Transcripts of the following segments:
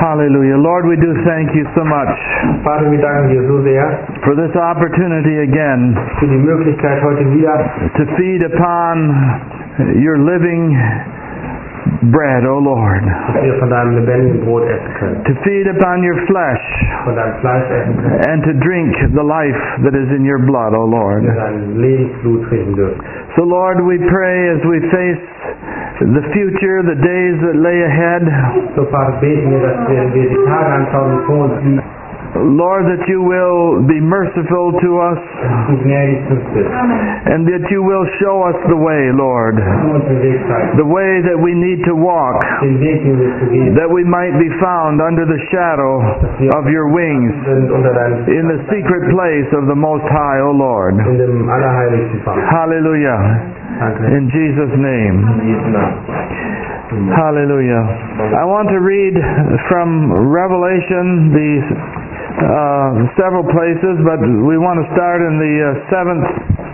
Hallelujah. Lord, we do thank you so much Vater, wir danken dir so sehr for this opportunity again für die Möglichkeit heute wieder, to feed upon your living bread, O Lord. dass wir von deinem lebendigen Brot essen können, To feed upon your flesh von deinem Fleisch essen können, and to drink the life that is in your blood, O Lord. wir dein Lebensblut trinken dürfen. So Lord, we pray as we face the future, the days that lay ahead, So Vater, beten wir, dass wir die Tage anschauen, die vor uns liegen, Lord, that you will be merciful to us dass du gnädig zu uns bist, and that you will show us the way, Lord, du uns den Weg zeigst, the way that we need to walk, den Weg, den wir zu gehen, that we might be found under the shadow of your wings sind unter deinem in the secret place of the Most High, O Lord. in dem Allerheiligsten, Vater. Hallelujah. Danke. In Jesus' name. In Jesu Namen. Hallelujah. I want to read from Revelation several places, but we want to start in the 7th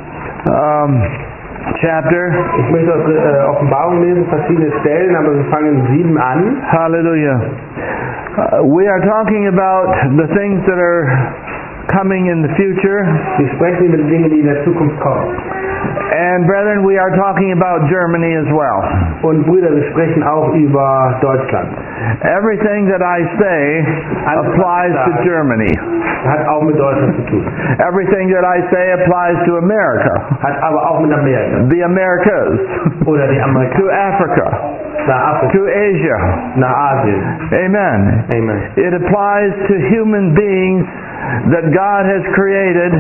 chapter. Ich möchte aus Offenbarung lesen, verschiedene Stellen, aber wir fangen in 7 an. Hallelujah. We are talking about the things that are coming in the future. Wir sprechen über die Dinge, die in der Zukunft kommen. And brethren, we are talking about Germany as well. Und Brüder, wir sprechen auch über Deutschland. Everything that I say applies to Germany. Hat auch mit Deutschland zu tun. Everything that I say applies to America, Hat aber auch mit Amerika. the Americas, Oder die Amerikaner. to Africa, Nach Afrika. to Asia. Nach Asien. Amen. Amen. It applies to human beings that God has created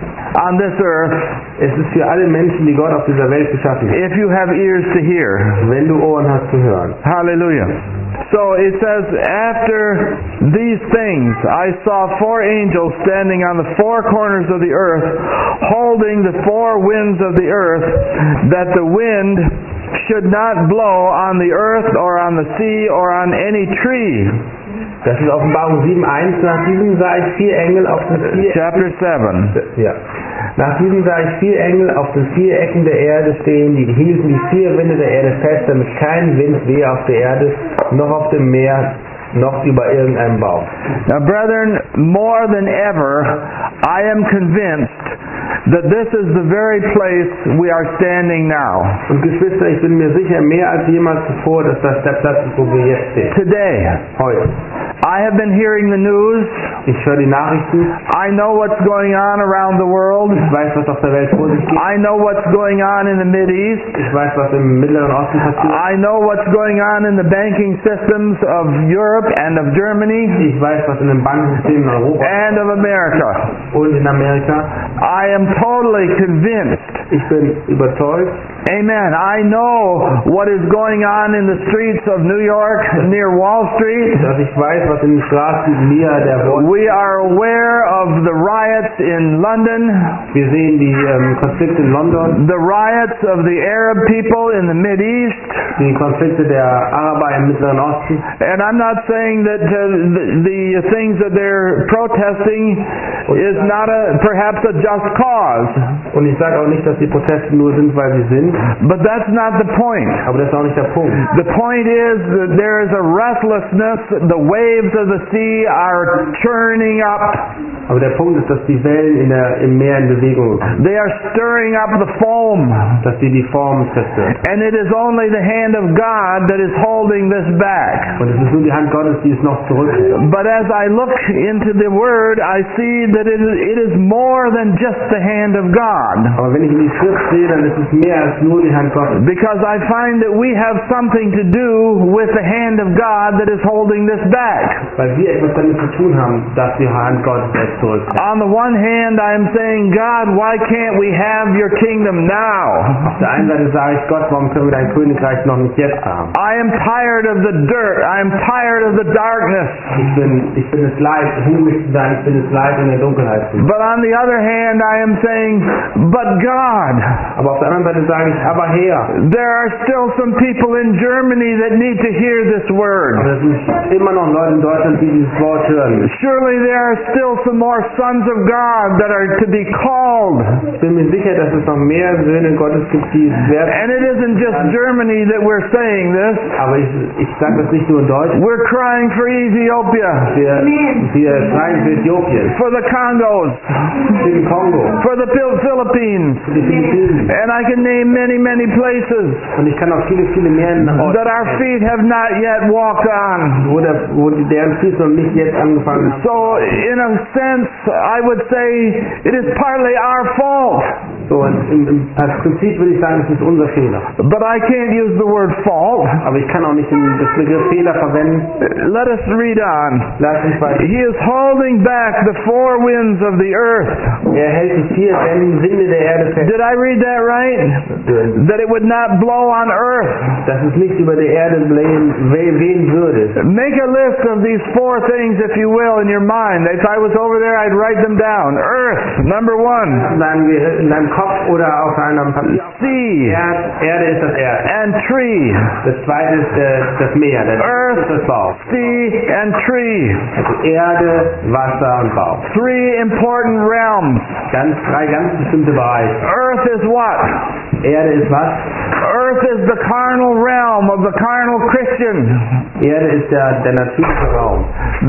on this earth. Es ist für alle Menschen, die Gott auf dieser Welt geschaffen hat. If you have ears to hear. Wenn du Ohren hast zu hören. Hallelujah. So it says, after these things I saw 4 angels standing on the 4 corners of the earth, holding the 4 winds of the earth, that the wind should not blow on the earth or on the sea or on any tree. Das ist Offenbarung 7,1. Nach diesem sah ich 4 Engel auf den 4 Chapter 7. Ja. Nach diesem sah ich 4 Engel auf den 4 Ecken der Erde stehen, die hielten die 4 Winde der Erde fest, damit kein Wind wehe auf der Erde, noch auf dem Meer, noch über irgendeinem Baum. Now, brethren, more than ever, I am convinced that this is the very place we are standing now. Und Geschwister, ich bin mir sicher, mehr als jemals zuvor, dass das der Platz ist, wo wir jetzt stehen. Today, Heute. I have been hearing the news. Ich höre die Nachrichten. I know what's going on around the world. Ich weiß, was auf der Welt vor sich geht. I know what's going on in the Mideast. Ich weiß, was im Mittleren Osten passiert. I know what's going on in the banking systems of Europe and of Germany Ich weiß, was in den Bankensystemen in Europa and of America. und in Amerika. I am totally convinced. Ich bin überzeugt. Amen. I know what is going on in the streets of New York near Wall Street. Dass ich weiß, was in den Straßen näher der Wall. We are aware of the riots in London, Wir sehen die Konflikte in London, the riots of the Arab people in the Mideast. die Konflikte der Araber im Mittleren Osten. And I'm not saying that the things that they're protesting is not perhaps a just cause. Und ich sage auch nicht, dass die Proteste nur sind, weil sie sind, But that's not the point. aber das ist auch nicht der Punkt. The point is that there is a restlessness. The waves of the sea are churning up. Aber der Punkt ist, dass die Wellen im Meer in Bewegung sind, They are stirring up the foam. dass die Formen zerstören. And it is only the hand of God that is holding this back. Und es ist nur die Hand Gottes, die es noch zurückhält. But as I look into the Word, I see that it is more than just the hand of God. Aber wenn ich in die Schrift sehe, dann ist es mehr als nur die Hand Gottes. Because I find that we have something to do with the hand of God that is holding this back. Weil wir etwas damit zu tun haben, dass die Hand Gottes es zurückhält. On the one hand, I am saying, God, why can't we have your kingdom now? Auf der einen Seite sage ich, Gott, warum können wir dein Königreich noch nicht jetzt haben? I am tired of the dirt. I am tired of the darkness. Ich bin es leid, hungrig zu sein, ich bin es leid, in der Dunkelheit zu sein. But on the other hand, I am saying, but God, Aber auf der anderen Seite sage ich, aber Herr, there are still some people in Germany that need to hear this word. aber es sind immer noch Leute in Deutschland, die dieses Wort hören. Surely there are still some more more sons of God that are to be called. Ich bin mir sicher, dass es noch mehr Söhne Gottes gibt, die es werden. And it isn't just Germany that we're saying this. Aber ich sage das nicht nur in Deutsch. We're crying for Ethiopia, Wir schreien für Äthiopien, for the Congos, für den Kongo, for the Philippines. für die Philippinen. And I can name many, many places Und ich kann auch viele mehr Orte that our feet have not yet walked on. wo deren Füße noch nicht jetzt angefangen haben. So, in a sense, I would say it is partly our fault. So, als Prinzip würde ich sagen, es ist unser Fehler. But I can't use the word fault. Aber ich kann auch nicht das Begriff Fehler verwenden. Let us read on. Lass mich weiter. He is holding back the four winds of the earth. Er hält die vier Winde der Erde fest. Did I read that right? That it would not blow on earth. Dass es nicht über der Erde wehen würde. Make a list of these four things, if you will, in your mind. If I was over there, I'd write them down. Earth, number one. In deinem Kopf oder auf einem Papier. Sea. Erde ist das Erde. And tree. Das zweite ist das Meer. Das Earth, ist das Bauch. sea, and tree. Also Erde, Wasser und Bauch. Three important realms. Drei ganz bestimmte Bereiche. Earth is what? Erde ist was? Earth is the carnal realm of the carnal Christian. Erde ist der natürliche Raum.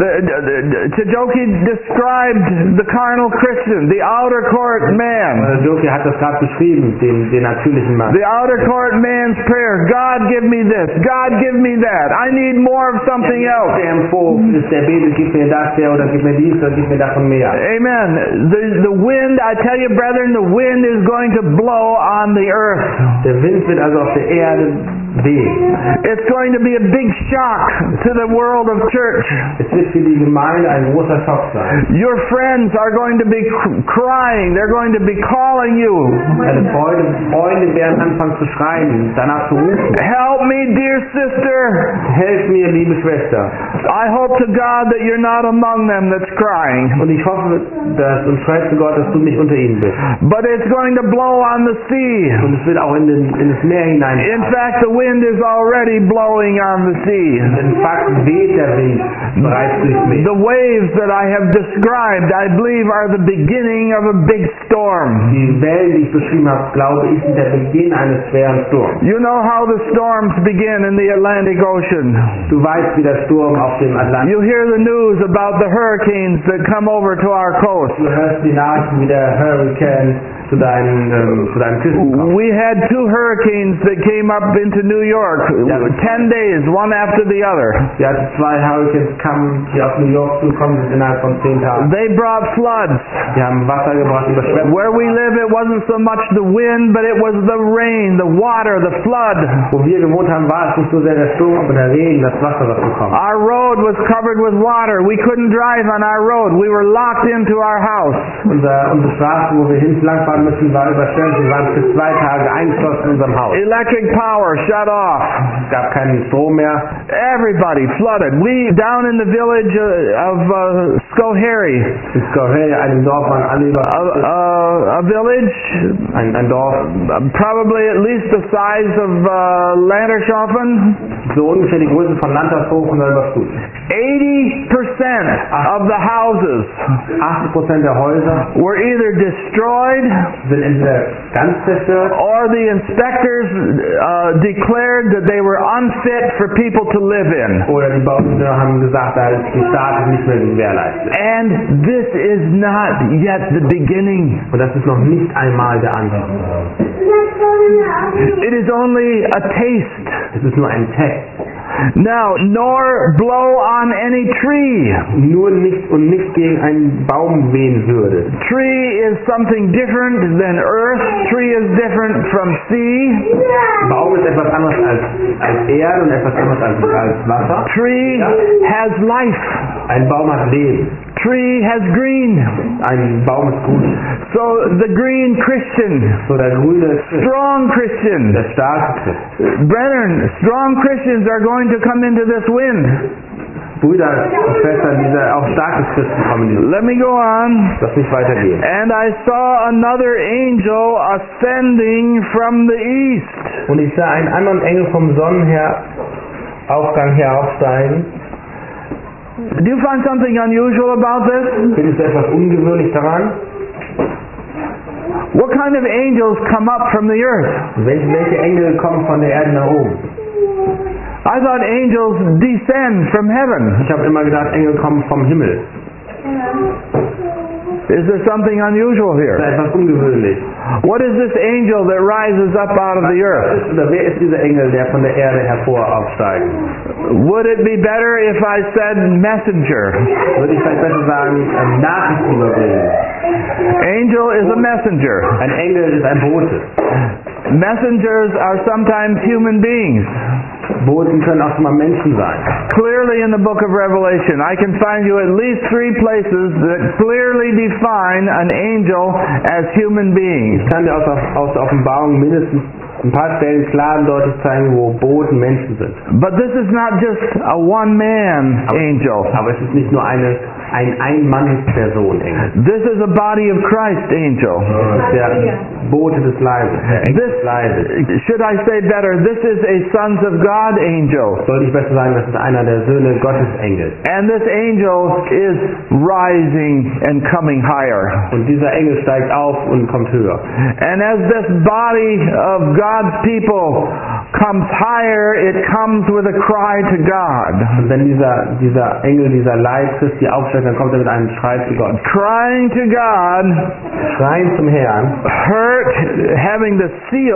Chijoki described the carnal Christian, the outer court man. Joki hat das gerade beschrieben, den natürlichen Mann. The outer court man's prayer, God give me this, God give me that, I need more of something else. Der im Hof ist, der betet, gib mir das, oder gib mir dies, oder gib mir davon mehr. Amen. The wind, I tell you brethren, the wind is going to blow on the earth. Der Wind wird also auf der Erde wehen. It's going to be a big shock to the world of church. Es wird für die Gemeinde ein großer Schock sein. Your friends are going to be crying. They're going to be calling you. Deine Freunde werden anfangen zu schreien, danach zu rufen. Help me, dear sister. Helf mir, liebe Schwester. I hope to God that you're not among them that's crying. Und ich hoffe, und schreib zu Gott, dass du nicht unter ihnen bist. But it's going to blow on the sea. Und es wird auch in das Meer hinein. In fact, the wind is already blowing on the sea. In Fakt weht der Wind bereits durchs Meer. The waves that I have described, I believe, are the beginning of a big storm. Die Wellen, die ich beschrieben habe, glaube ich, sind der Beginn eines schweren Sturms. You know how the storms begin in the Atlantic Ocean. Du weißt, wie der Sturm auf dem Atlantik. You hear the news about the hurricanes that come over to our coast. Du hörst die Nachrichten, wie der Hurricane zu deinen Küsten kommt. We had two hurricanes that came up into New York, 10 days, one after the other. Wir hatten zwei Hurricanes, die auf New York zukommen sind innerhalb von 10 Tagen. They brought floods. Die haben Wasser gebracht, Überschwemmungen. Where we live, it wasn't so much the wind, but it was the rain, the water, the flood. Wo wir gewohnt haben, war es nicht so sehr der Sturm, aber der Regen, das Wasser, was gekommen. Our road was covered with water. We couldn't drive on our road. We were locked into our house. Unsere Straße, wo wir hinten fahren müssen, war überschwemmt. Wir waren für 2 Tage eingeschlossen in unserem Haus. Electric power shut off. Es gab keinen Strom mehr. Everybody flooded. We down in the village of Schoharie. In Schoharie, einem Dorf, waren alle über. A village. Ein Dorf. Probably at least the size of Landershofen. So ungefähr die Größe von Landershofen oder überflutet. 80% of the houses 80% der Häuser were either destroyed sind entweder ganz zerstört or the inspectors declared that they were unfit for people to live in. Oder die Bauingenieur haben gesagt, da ist die Staat nicht mehr gewährleistet. And this is not yet the beginning. Und das ist noch nicht einmal der Anfang. It is only a taste. Es ist nur ein Test. Now, nor blow on any tree. Nur nicht gegen einen Baum wehen würde. Tree is something different than earth. Tree is different from sea. Baum ist etwas anderes als Erde und etwas anderes als Wasser. Tree has life. Ein Baum hat Leben. Tree has green. Ein Baum ist gut. So the green Christian. So der grüne strong Christian. Der starke Christ. Brethren, strong Christians are going to come into this wind. Brüder und Schwestern, diese auch starke Christen kommen. Let me go on. Lass mich weitergehen. And I saw another angel ascending from the east. Und ich sah einen anderen Engel vom Sonnenaufgang heraufsteigen. Do you find something unusual about this? Findest du etwas ungewöhnlich daran? What kind of angels come up from the earth? Welche Engel kommen von der Erde nach oben? I thought angels descend from heaven. Ich habe immer gedacht, Engel kommen vom Himmel. Is there something unusual Das here? ist etwas ungewöhnlich. What is this angel that rises up out of the earth? Wer ist dieser Engel, der von der Erde hervor aufsteigt? Would it be better if I said messenger? Würde ich vielleicht besser sagen, Nachrichten überbringen. Angel is a messenger. Ein Engel ist ein Bote. Messengers are sometimes human beings. Boten können auch schon mal Menschen sein. Clearly in the book of Revelation, I can find you at least 3 places that clearly define an angel as human beings. Ich kann dir aus der Offenbarung mindestens ein paar Stellen klar und deutlich zeigen, wo Boten Menschen sind. But this is not just a one-man angel. Aber es ist nicht nur ein Ein-Mann-Person Engel. This is a body of Christ angel. Das ist der Bote des Leibes, der Engel des Leibes. Should I say better, this is a sons of God angel. Sollte ich besser sagen, das ist einer der Söhne Gottes Engel. And this angel is rising and coming higher. Und dieser Engel steigt auf und kommt höher. And as this body of God's people comes higher, it comes with a cry to God. Und wenn dieser Engel, dieser Leib Christi aufsteigt, dann kommt er mit einem Schrei zu Gott. Crying to God, Schreien zum Herrn, having the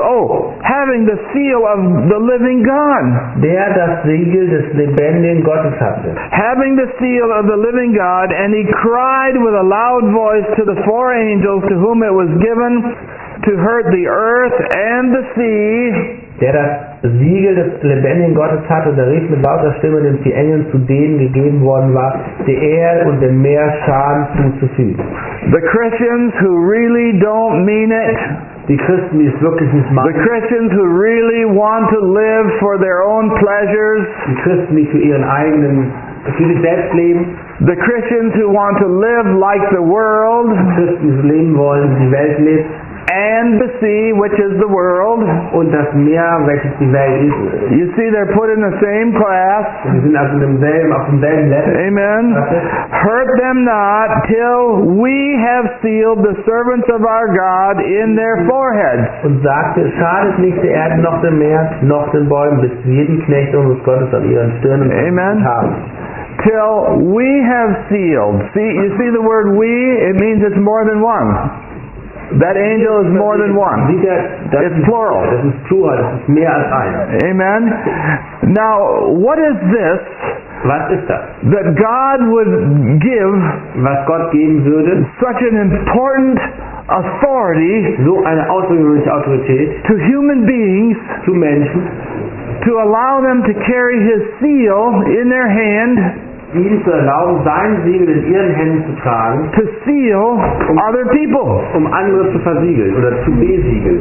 seal of the living God. der das Siegel des lebendigen Gottes hatte. Having the seal of the living God, and he cried with a loud voice to the 4 angels to whom it was given to hurt the earth and the sea. Der das Siegel des lebendigen Gottes hatte, der rief mit lauter Stimme den 4 Engeln, zu denen gegeben worden war, der Erde und dem Meer Schaden zuzufügen. The Christians who really don't mean it. Die Christen, die es wirklich nicht The machen. Christians who really want to live for their own pleasures. Die Christen, die für sich selbst leben. The Christians who want to live like the world. Die Christen, die so leben wollen, wie die Welt lebt. And the sea, which is the world. Und das Meer, welches die Welt ist. You see, they're put in the same class. Wir sind also auf demselben Level. Amen. Hurt them not till we have sealed the servants of our God in their foreheads. Und sagte, schadet nicht der Erde noch dem Meer, noch den Bäumen, bis jeden Knecht unseres Gottes an ihren Stirnen Amen. haben. Till we have sealed. You see the word we? It means it's more than one. That angel is more than one. It's plural. Das ist plural, das ist mehr als einer. Amen. Now, what is this Was ist das? that God would give Was Gott geben würde, such an important authority so eine außergewöhnliche Autorität to human beings zu Menschen, to allow them to carry His seal in their hand ihnen zu erlauben, sein Siegel in ihren Händen zu tragen, to seal other people? andere zu versiegeln oder zu besiegeln.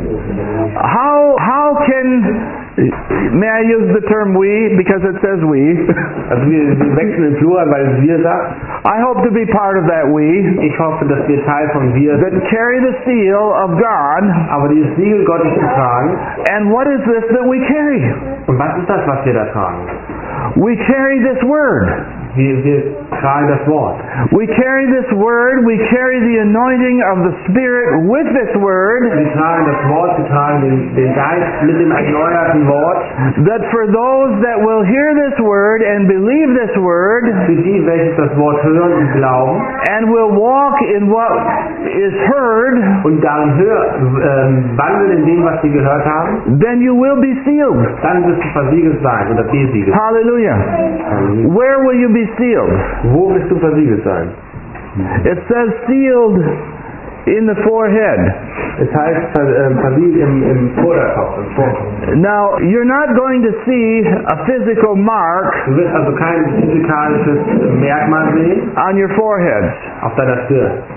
How can, may I use the term we because it says we? Also wir wechseln in Plural, weil es wir sagt. I hope to be part of that we Ich hoffe, dass wir Teil von wir that sind. carry the seal of God. Aber dieses Siegel Gottes zu tragen, And what is this that we carry? und was ist das, was wir da tragen? We carry this word. Wir tragen das Wort. We carry this word. We carry the anointing of the Spirit with this word. Wir tragen das Wort, wir tragen den Geist mit dem erneuerten Wort. That for those that will hear this word and believe this word Für die, welche das Wort hören und glauben and will walk in what is heard, und darin wandeln in dem, was sie gehört haben, then you will be sealed. dann wirst du versiegelt sein oder besiegelt. Hallelujah. Where will you be sealed? Wo wirst du versiegelt sein? It says sealed in the forehead. Es heißt versiegelt im Vorderkopf, im Vorkopf. Now, you're not going to see a physical mark Du wirst also kein physikalisches Merkmal sehen on your foreheads. auf deiner Stirn.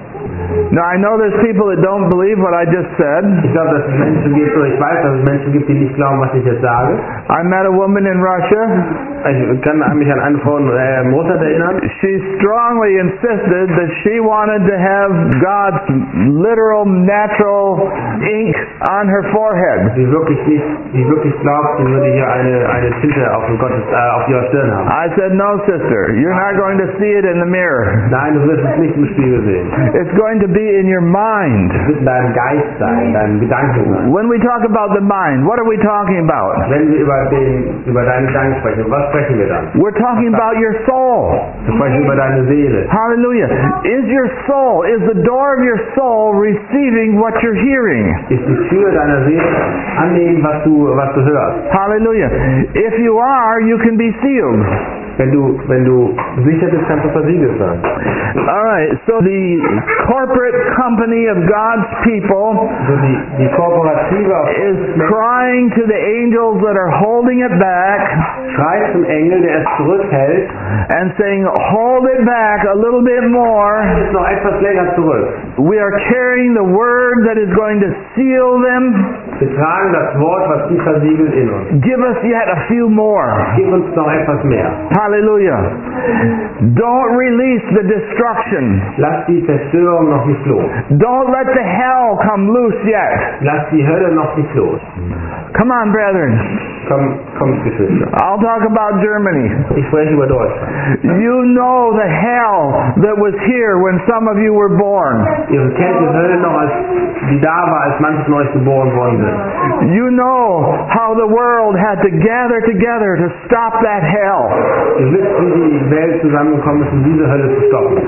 Now I know there's people that don't believe what I just said. Ich glaube, dass es Menschen gibt, oder ich weiß, dass es Menschen gibt, die nicht glauben, was ich jetzt sage. I met a woman in Russia. Ich kann mich an eine Frau in Russland erinnern. She strongly insisted that she wanted to have God's literal, natural ink on her forehead. Die wirklich glaubt, sie würde hier eine Tinte auf ihrer Stirn haben. I said, no, sister, you're not going to see it in the mirror. Nein, du wirst es nicht im Spiegel sehen. It's going to be in your mind. Es wird in deinem Geist sein, in deinen Gedanken sein. When we talk about the mind, what are we talking about? Wenn wir über deine Gedanken sprechen, was sprechen wir dann? We're talking about your soul. Wir sprechen über deine Seele. Hallelujah. Is the door of your soul receiving what you're hearing? Ist die Tür deiner Seele annehmen, was du hörst? Hallelujah. If you are, you can be sealed. Wenn du sicher bist, kannst du versiegelt sein. Alright, so the corporate company of God's people So die Kooperative is crying to the angels that are holding it back schreit zum Engel, der es zurückhält, and saying, hold it back a little bit more. ist noch etwas länger zurück. We are carrying the word that is going to seal them. Wir tragen das Wort, was sie versiegelt, in uns. Give us yet a few more. Gib uns noch etwas mehr. Hallelujah. Don't release the destruction. Lass die Zerstörung noch nicht los. Don't let the hell come loose yet. Lass die Hölle noch nicht los. Come on, brethren. Kommt, Geschwister. I'll talk about Germany. Ich spreche über Deutschland. You know the hell that was here when some of you were born. Ihr kennt die Hölle noch, die da war, als manche von euch geboren worden sind. You know how the world had to gather together to stop that hell. Ihr wisst, wie die Welt zusammengekommen ist, um diese Hölle zu stoppen.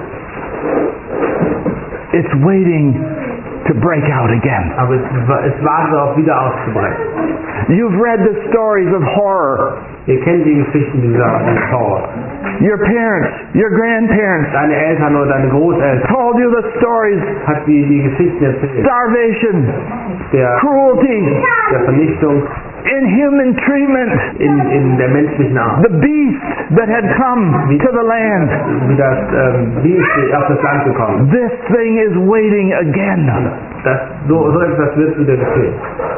It's waiting to break out again. Aber es wartet darauf, wieder auszubrechen. You've read the stories of horror. Ihr kennt die Geschichten dieser Horror. Your parents, your grandparents Deine Eltern oder deine Großeltern told you the stories. hat die Geschichten erzählt. Starvation, Der cruelty, Vernichtung inhuman treatment, in der menschlichen Art. the beast that had come to the land. Wie das Biest auf das Land gekommen. This thing is waiting again. So etwas wird wieder geschehen.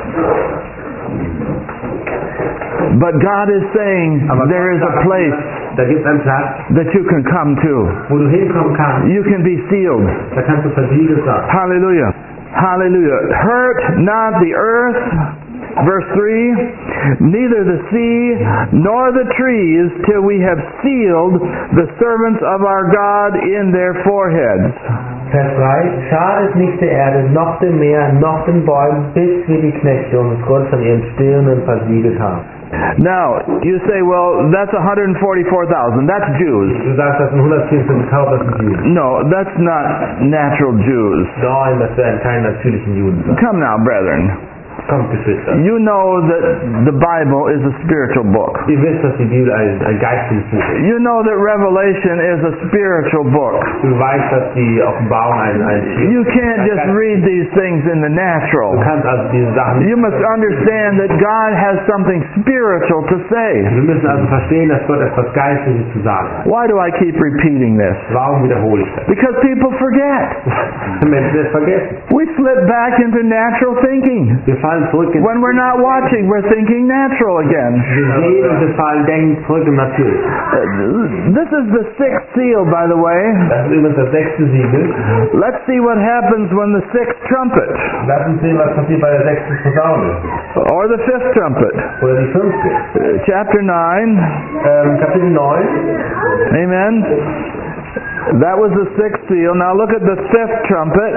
But God is saying there is a place Da gibt es einen Platz, that you can come to. wo du hinkommen kannst. You can be sealed. Da kannst du versiegelt sein. Hallelujah. Hallelujah. Hurt not the earth. Verse 3, neither the sea nor the trees till we have sealed the servants of our God in their foreheads. Vers 3, schadet nicht der Erde, noch dem Meer, noch den Bäumen, bis wir die Knechte um das Grund von ihren Stirnen versiegelt haben. Now, you say, well, that's 144,000. That's Jews. Du sagst, das sind 144.000 Juden. No, that's not natural Jews. Nein, das werden keine natürlichen Juden sein. Come now, brethren. Kommt, Geschwister. You know that the Bible is a spiritual book. Ihr wisst, dass die Bibel ein geistliches Buch ist. You know that Revelation is a spiritual book. Du weißt, dass die Offenbarung ein You can't just read these things in the natural. Du kannst also diese Sachen You must understand that God has something spiritual to say. Wir müssen also verstehen, dass Gott etwas Geistliches zu sagen hat. Why do I keep repeating this? Warum wiederhole ich das? Because people forget. Menschen das vergessen. We slip back into natural thinking. Wir fallen zurück in When we're not watching, we're thinking natural again. wir sehen und wir fallen denken zurück im Natürlich. This is the sixth seal, by the way. Das ist übrigens das 6. Siegel. Let's see what happens when the sixth trumpet, Lass uns sehen, was passiert bei der 6. Posaune. or the fifth trumpet. Oder die 5. Chapter 9. Kapitel 9. Amen. That was the sixth seal. Now look at the fifth trumpet.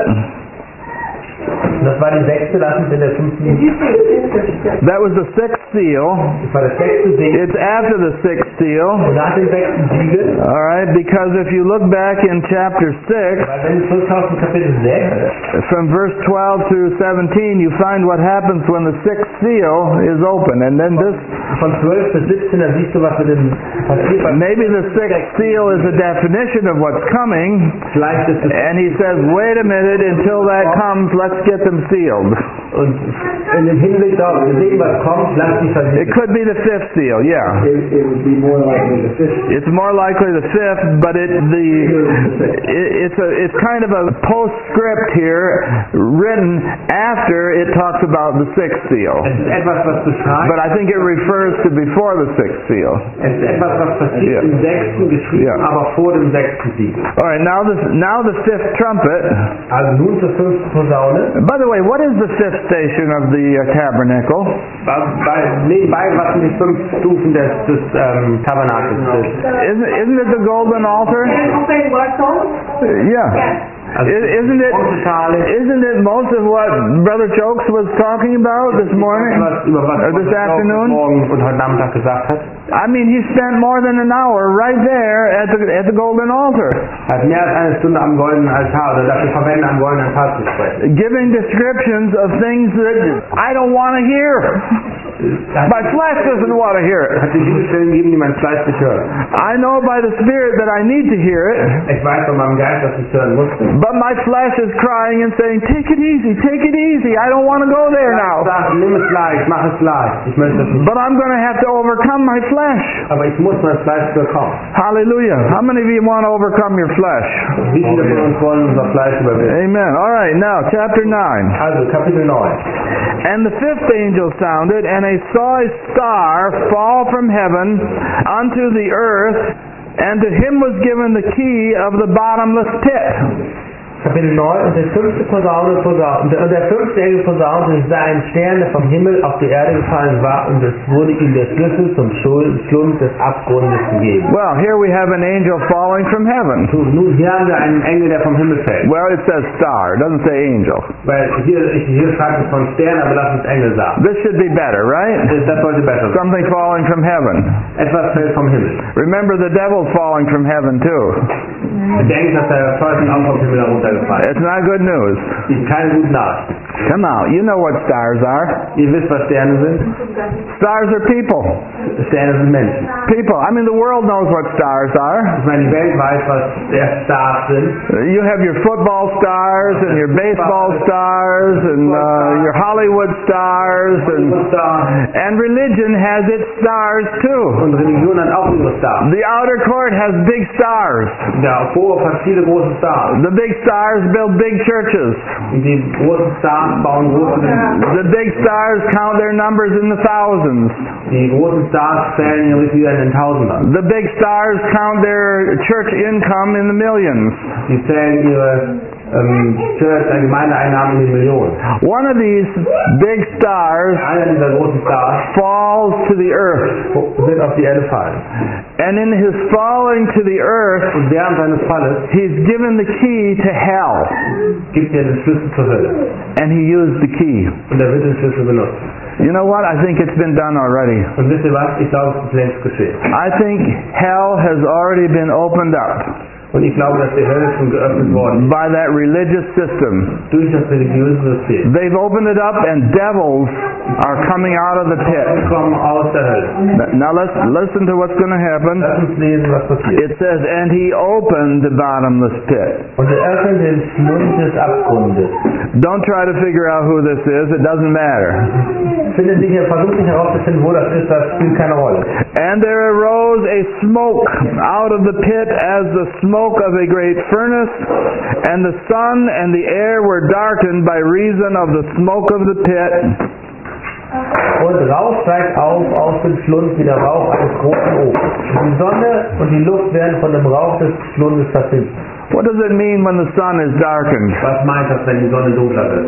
Das war die 6. Lass uns in der 5. That was the sixth seal. Das war das 6. Siegel. It's after the sixth seal. Und nach dem 6. Siegel, Alright, because if you look back in chapter 6, weil wenn du zurückschaust in Kapitel 6, from verse 12 through 17, you find what happens when the sixth seal is open, and then this, Von 12 bis 17, da siehst du, was mit dem passiert. maybe the sixth seal is a definition of what's coming, Vielleicht ist es, and he says, wait a minute, until that comes, let's get them sealed. und in dem Hinblick darauf, wir sehen, was kommt, lass dich It versiegelt. could be the fifth seal, yeah. It would be more likely the fifth. It's more likely the fifth, but it's kind of a postscript here, written after it talks about the sixth seal. Es ist etwas, was beschreibt, But I think it refers to before the sixth seal. es ist etwas, was passiert Yeah. im 6. geschrieben, Yeah. aber vor dem 6. Siegel. All right, now the fifth trumpet. Also nun zur 5. Posaune. By the way, what is the fifth station of the tabernacle? Nebenbei, was sind die 5 Stufen des Tabernakels? Isn't it the golden altar? Open what song? Yeah. Also, Isn't it most of what Brother Jokes was talking about this morning? über was Or this afternoon? morgen und heute Nachmittag gesagt hat? I mean, he spent more than an hour right there at the golden altar, Er hat mehr als eine Stunde am goldenen Altar oder dafür verwendet, am goldenen Altar zu sprechen. giving descriptions of things that I don't want to hear. My flesh doesn't want to hear Er it. hat die Bibelstellen gegeben, die mein Fleisch nicht hört. I know by the Spirit that I need to hear it, Ich weiß von meinem Geist, dass ich hören musste. but my flesh is crying and saying, take it easy, take it easy. I don't want to go there now. Sag, nimm es leicht, mach es leicht. Ich möchte das nicht. But I'm going to have to overcome my flesh. Aber ich muss mein Fleisch bekommen. Hallelujah. How many of you want to overcome your flesh? Wie viele von uns wollen unser Fleisch überwinden? Amen. All right, now, chapter 9. Also, Kapitel 9. And the fifth angel sounded, and I saw a star fall from heaven unto the earth, and to him was given the key of the bottomless pit. Kapitel 9 und der 5. Posaune, und der 5. Engel posaunte, und ich sah einen Stern, der vom Himmel auf die Erde gefallen war, und es wurde ihm der Schlüssel zum Schlund des Abgrundes gegeben. Well, here we have an angel falling from heaven. Nun, hier haben wir einen Engel, der vom Himmel fällt. Well, it says star, it doesn't say angel. Weil hier schreibt es von Stern, aber lass uns Engel sagen. This should be better, right? Das sollte besser sein. Something falling from heaven. Etwas fällt vom Himmel. Remember, the devil's falling from heaven too. Denkt, dass der Teufel auch vom Himmel heruntergefallen ist. It's not good news. Ist keine gute Nachricht. Come on, you know what stars are. Ihr wisst, was Sterne sind? Stars are people. Sterne sind Menschen. People. I mean, the world knows what stars are. Ich meine, die Welt weiß, was Stars sind. You have your football stars and your baseball stars and your Hollywood stars and religion has its stars too. Und Religion hat auch ihre Stars. The outer court has big stars. Der Vorhof hat viele große Stars. The big stars build big churches. Und die großen Stars bauen große Kirchen. The big stars count their numbers in the thousands. Die großen Stars zählen ihre Mitglieder in den Tausendern. The big stars count their church income in the millions. Die zählen ihre Gemeindeeinnahmen in den Millionen. One of these big stars Einer dieser großen Stars falls to the earth. wird auf die Erde fallen. And in his falling to the earth, Und während seines Falles he's given the key to hell. gibt er den Schlüssel zur Hölle. And he used the key. Und er wird den Schlüssel benutzt. You know what? I think it's been done already. Und wisst ihr was? Ich glaube, es ist längst geschehen. I think hell has already been opened up Und ich glaube, dass die Hölle schon geöffnet worden by that religious system. ist. Durch das religiöse System. They've opened it up and devils are coming out of the Sie pit. kommen aus der Hölle. Now let's listen to what's going to happen. Lass uns lesen, was passiert. It says, and he opened the bottomless pit. Und er öffnet den Schlund des Abgrundes. Don't try to figure out who this is. It doesn't matter. Versucht nicht herauszufinden, wo das ist, das spielt keine Rolle. And there arose a smoke out of the pit as the smoke of a great furnace, and the sun and the air were darkened by reason of the smoke of the pit. Und Rauch steigt auf aus dem Schlund wie der Rauch eines großen Ofens. Die Sonne und die Luft werden von dem Rauch des Schlundes verfinstert. What does it mean when the sun is darkened? Was meint das, wenn die Sonne dunkler wird?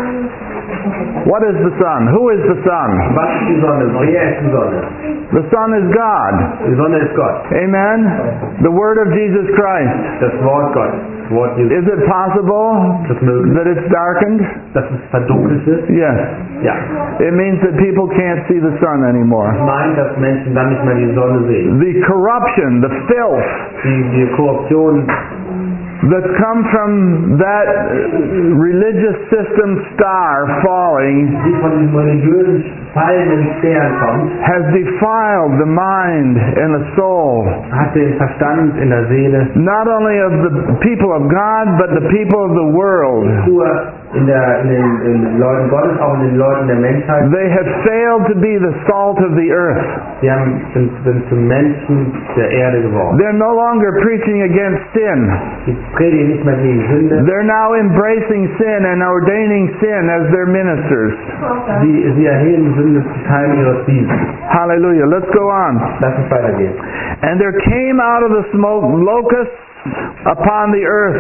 What is the sun? Who is the sun? Was ist die Sonne? Wer ist die Sonne? The sun is God. Die Sonne ist Gott. Amen? The word of Jesus Christ. Das Wort Gottes. Das Wort Jesus. Is it possible Ist es möglich, that it's darkened? dass es verdunkelt ist? Yes. Ja. It means that people can't see the sun anymore. Das meint, dass Menschen dann nicht mehr die Sonne sehen. The corruption, the filth, Die Korruption, that come from that religious system star falling die von diesem religiösen fallenden Stern kommt, has defiled the mind and the soul, hat den Verstand in der Seele, not only of the people of God, but the people of the world. nur in den Leuten Gottes, auch in den Leuten der Menschheit. They have failed to be the salt of the earth. Sie sind zum Menschen der Erde geworden. They're no longer preaching against sin. Sie predigen nicht mehr gegen Sünde. They're now embracing sin and ordaining sin as their ministers. Sie erheben Sünde zu Teil ihres Dienstes. Hallelujah. Let's go on. Lass uns weitergehen. And there came out of the smoke locusts upon the earth.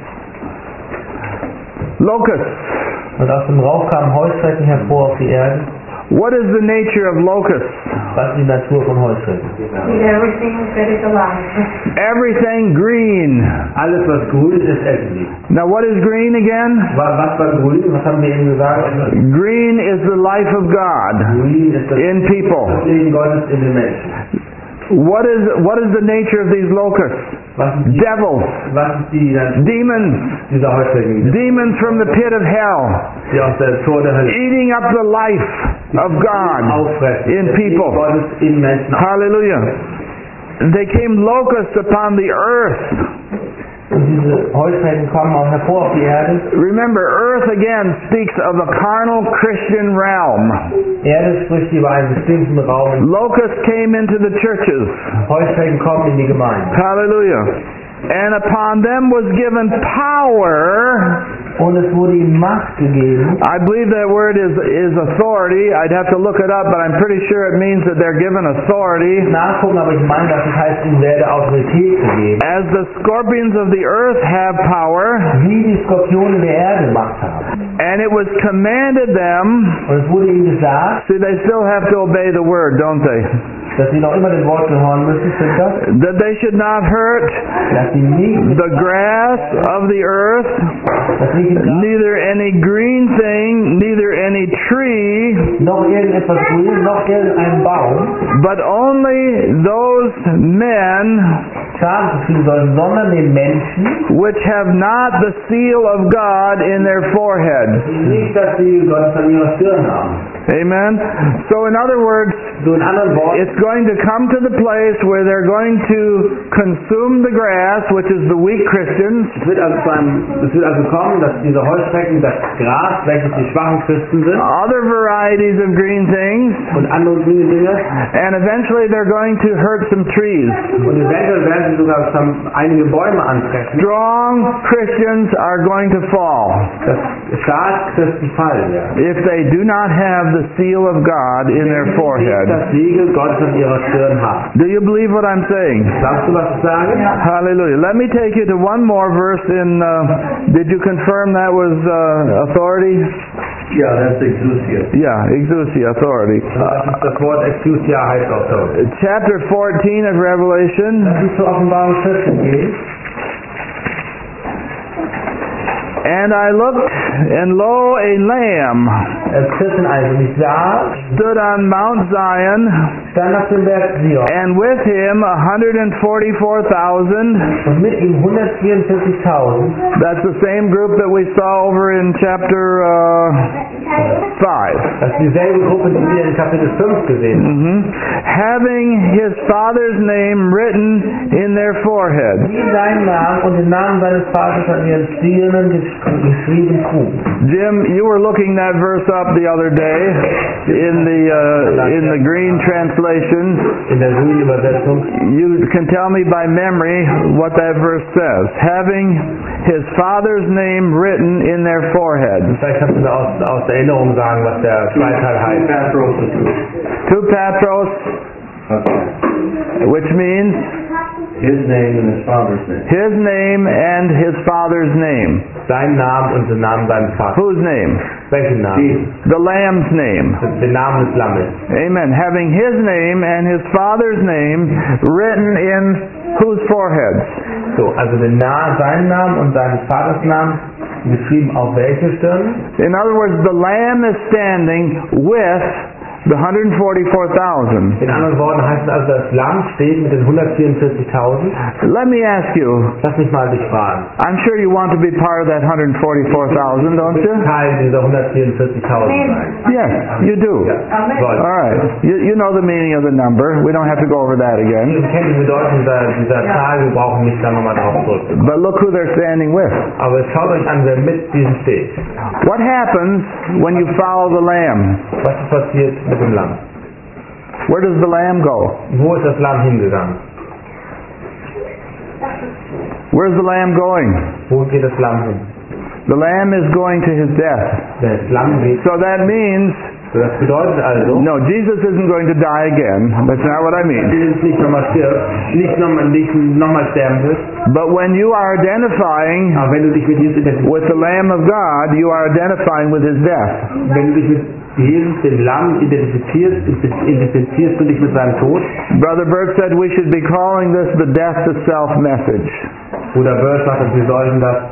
Locusts. Und aus dem Rauch kamen Heuschrecken hervor auf die Erde. What is the nature of locusts? Was ist die Natur von Heuschrecken? Eat everything that is alive. Everything green. Alles, was grün ist, essen sie. Now what is green again? Was war grün? Was haben wir eben gesagt? Green is the life of God Grün ist das in people. Leben Gottes in den Menschen. What is the nature of these locusts? Was ist Devils, die demons, dieser Heuschrecken, demons from the pit of hell, die aus der Tor der Hölle eating up the life of God auffressen, in das Leben people. Gottes in Menschen. Hallelujah. They came locusts upon the earth. Und diese Heuschrecken kommen auch hervor auf die Erde. Remember, earth again speaks of a carnal Christian realm. Erde spricht über einen bestimmten Raum. Locusts came into the churches. Heuschrecken kommen in die Gemeinde. Hallelujah. And upon them was given power. Und es wurde ihnen Macht gegeben. I believe that word is authority. I'd have to look it up, but I'm pretty sure it means that they're given authority. Nachgucken, aber ich meine, dass es heißt, ihnen werde Autorität gegeben. As the scorpions of the earth have power, Wie die Skorpione der Erde Macht haben. and it was commanded them, Und es wurde ihnen gesagt, see, they still have to obey the word, don't they? dass sie noch immer den Wort gehören müssen, stimmt das? That they should not hurt Dass sie nicht the grass of the earth, dass sie neither any green thing, neither any tree, noch irgendetwas grün, noch irgendein Baum but only those men Schaden zufügen sollen, sondern den Menschen, which have not the seal of God in their forehead. nicht, dass sie Gottes an ihrer Stirn haben. Amen? So in other words, So in anderen Worten, it's going to come to the place where they're going to consume the grass, which is the weak Christians, es wird also kommen, dass diese Heuschrecken das Gras, welches die schwachen Christen sind, other varieties of green things, und andere grüne Dinge, and eventually they're going to hurt some trees. und eventuell werden sie sogar einige Bäume antreffen, Strong Christians are going to fall dass Staatschristen fallen werden. if they do not have the seal of God in their forehead. Das Siegel Gottes an ihrer Stirn haben. Do you believe what I'm saying? Sagst du, was ich sage? Hallelujah. Let me take you to one more verse in, did you confirm that was authority? Yeah, that's exousia. Yeah, exousia, authority. Das Wort Exousia heißt auch so. Chapter 14 of Revelation. Lass uns zur Offenbarung 14 gehen. And I looked, and lo, a lamb 14 also. Und ich sah, stood on Mount Zion, stand auf dem Berg Zion. and with him 144,000. Und mit ihm 144.000. That's the same group that we saw over in chapter 5. Das ist dieselbe Gruppe, die wir in Kapitel 5 gesehen haben. Having his father's name written in their foreheads. Die seinen Namen und den Namen seines Vaters an ihren Stirnen geschrieben trugen. Jim, you were looking that verse up the other day in the green translation. In der grünen Übersetzung. You can tell me by memory what that verse says. Having his father's name written in their foreheads. Vielleicht kannst du mir aus der Erinnerung sagen, was der Zweiteil heißt. To Patros, which means His name and his father's name. his name and his father's name. Sein Namen und den Namen seines Vaters. Whose name? Welchen Namen? The Lamb's name. Den Namen des Lammes. Amen. Having his name and his father's name written in whose foreheads? So, also seinen Namen und seines Vaters Namen geschrieben auf welche Stirn? In other words, the Lamb is standing with the 144,000. In anderen Worten heißt es also, das Lamm steht mit den 144.000. Let me ask you, Lass mich mal dich fragen. I'm sure you want to be part of that 144,000, don't you? Teil dieser 144.000 sein. Yes, you do. Ja. Soll. All right. You know the meaning of the number. We don't have to go over that again. Wir kennen die Bedeutung dieser Zahl, wir brauchen nicht da nochmal drauf zurückzukommen. But look who they're standing with. Aber schaut euch an, wer mit diesem steht. What happens when you follow the Lamb? Was ist passiert mit dem Lamm? Where does the Lamb go? Wo ist das Lamm hingegangen? Where's the Lamb going? Wo geht das Lamm hin? The Lamb is going to his death. Das Lamm geht. So that means, Das bedeutet also, no, Jesus isn't going to die again. That's not what I mean. Jesus nicht nochmal stirbt, nicht nochmal sterben wird. But when you are identifying Aber wenn du dich mit Jesus identifizierst, with the Lamb of God, you are identifying with his death. wenn du dich mit Jesus, dem Lamm, identifizierst du dich mit seinem Tod. Brother Bert said we should be calling this the death to self message. Bruder Böll sagt, wir sollten das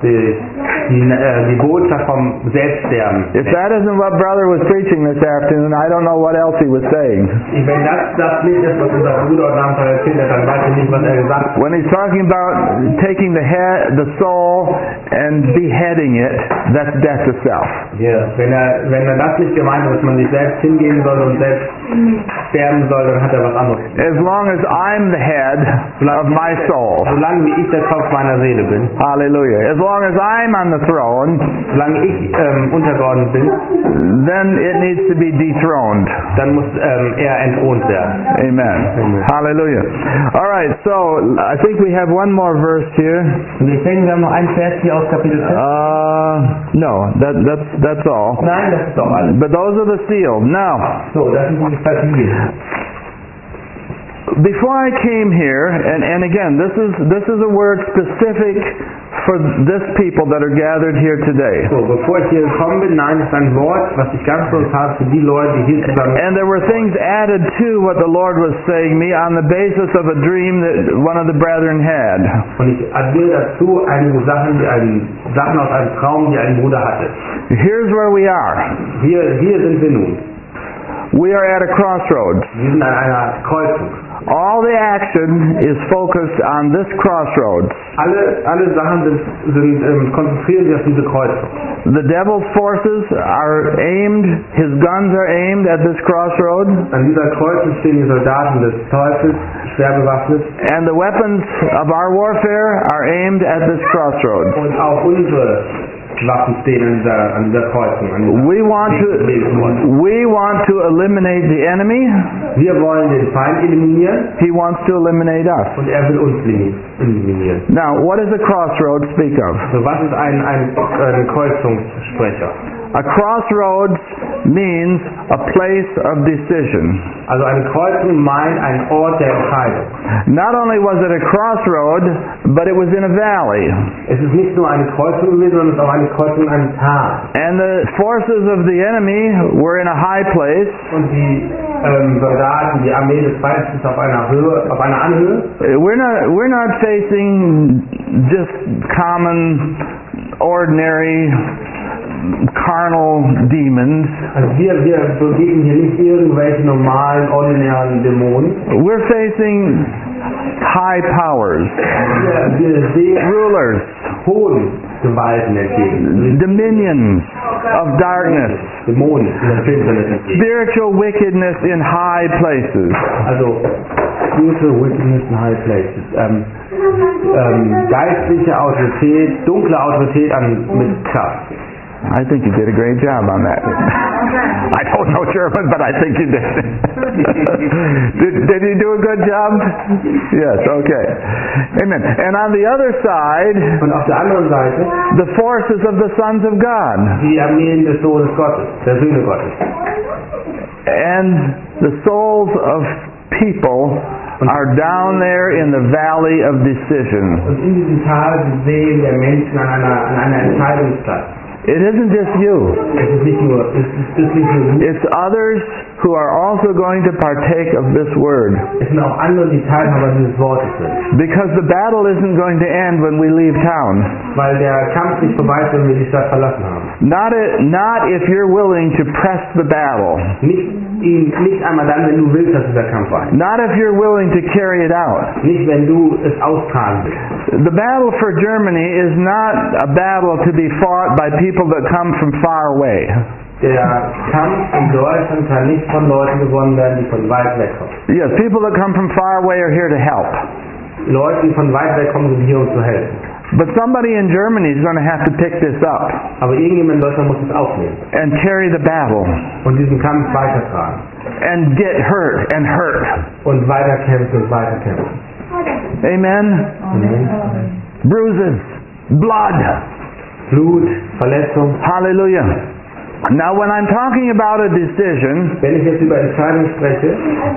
die Botschaft vom Selbststerben. If that isn't what Brother was preaching this afternoon, I don't know what else he was saying. Wenn das nicht ist, was unser Bruder heute Abend erzählt hat, dann weiß ich nicht, was er gesagt hat. When he's talking about taking the soul and beheading it, that's death to self. Ja. Wenn er das nicht gemeint hat, dass man sich selbst hingehen soll und selbst sterben soll, dann hat er was anderes. As long as I'm the head of my soul. Solange wie ich der Kopf meiner Seele bin, Hallelujah. As long as I'm on the throne, solange ich untergeordnet bin, then it needs to be dethroned. dann muss er entthront werden. Amen. Hallelujah. All right, so I think we have one more verse here. Und ich denke, wir haben noch einen Vers hier aus Kapitel 5. No, that's all. Nein, das ist doch alles. But those are the sealed. Now, So, das sind die Vertiefungen. before I came here, and again, this is a word specific for this people that are gathered here today. So, bevor ich hier gekommen bin, nein, das ist ein Wort, was ich ganz besonders habe für die Leute, die hier zusammen sind. And there were things added to what the Lord was saying me on the basis of a dream that one of the brethren had. Und ich addiere dazu einige Sachen aus einem Traum, die ein Bruder hatte. Here's where we are. Hier sind wir nun. We are at a crossroads. Wir sind an einer Kreuzung. All the action is focused on this crossroads. Alle Sachen konzentrieren sich auf diese Kreuzung. The devil's forces are aimed, his guns are aimed at this crossroad, An dieser Kreuzung stehen die Soldaten des Teufels, schwer bewaffnet. and the weapons of our warfare are aimed at this crossroad. Und auch unsere Waffen stehen an dieser Kreuzung. We want to eliminate the enemy. Wir wollen den Feind eliminieren He wants to eliminate us. und er will uns eliminieren. Now, what does a crossroad speak of? So, was ist ein Kreuzungssprecher? A crossroads means a place of decision. Also eine Kreuzung meint ein Ort der Entscheidung. Not only was it a crossroad, but it was in a valley. Es ist nicht nur eine Kreuzung gewesen, sondern es ist auch eine Kreuzung in einem Tal. And the forces of the enemy were in a high place. Und die Soldaten, die Armee des Feindes ist auf einer Anhöhe. We're not facing just common, ordinary, carnal demons. Also wir begegnen hier nicht irgendwelche normalen, ordinären Dämonen. We're facing high powers, Wir sehen rulers, hohen Gewalten entgegen. dominions of darkness, Dämonen in der Finsternis entgegen. spiritual wickedness in high places. Also spiritual wickedness in high places. Geistliche Autorität, dunkle Autorität mit Kraft. I think you did a great job on that. I don't know German, but I think you did. Did you do a good job? Yes, okay. Amen. And on the other side, Und auf der anderen Seite the forces of the sons of God. die Armeen des Sohnes Gottes, der Söhne Gottes. And the souls of people are down there in the valley of decision. Und in diesem Tal sind Seelen der Menschen an einer Entscheidungsplatz. It isn't just you. Es ist nicht nur du, It's others who are also going to partake of this word. Es sind auch andere, die Teilhaber dieses Wortes sind. Because the battle isn't going to end when we leave town. Weil der Kampf nicht vorbei ist, wenn wir die Stadt verlassen haben. Not if you're willing to press the battle. Nicht einmal dann, wenn du willst, dass dieser Kampf war. Not if you're willing to carry it out. Nicht, wenn du es austragen willst. The battle for Germany is not a battle to be fought by people that come from far away. Der Kampf in Deutschland kann nicht von Leuten gewonnen werden, die von weit weg kommen. Yes, people that come from far away are here to help. Leute, die von weit weg kommen, sind hier, um zu helfen. But somebody in Germany is going to have to pick this up Aber irgendjemand in Deutschland muss es aufnehmen and carry the battle und diesen Kampf weitertragen. and get hurt and hurt. Und weiterkämpfen und weiterkämpfen. Amen? Bruises, blood. Blut, Verletzung. Hallelujah. Now when I'm talking about a decision, Wenn ich jetzt über Entscheidungen spreche,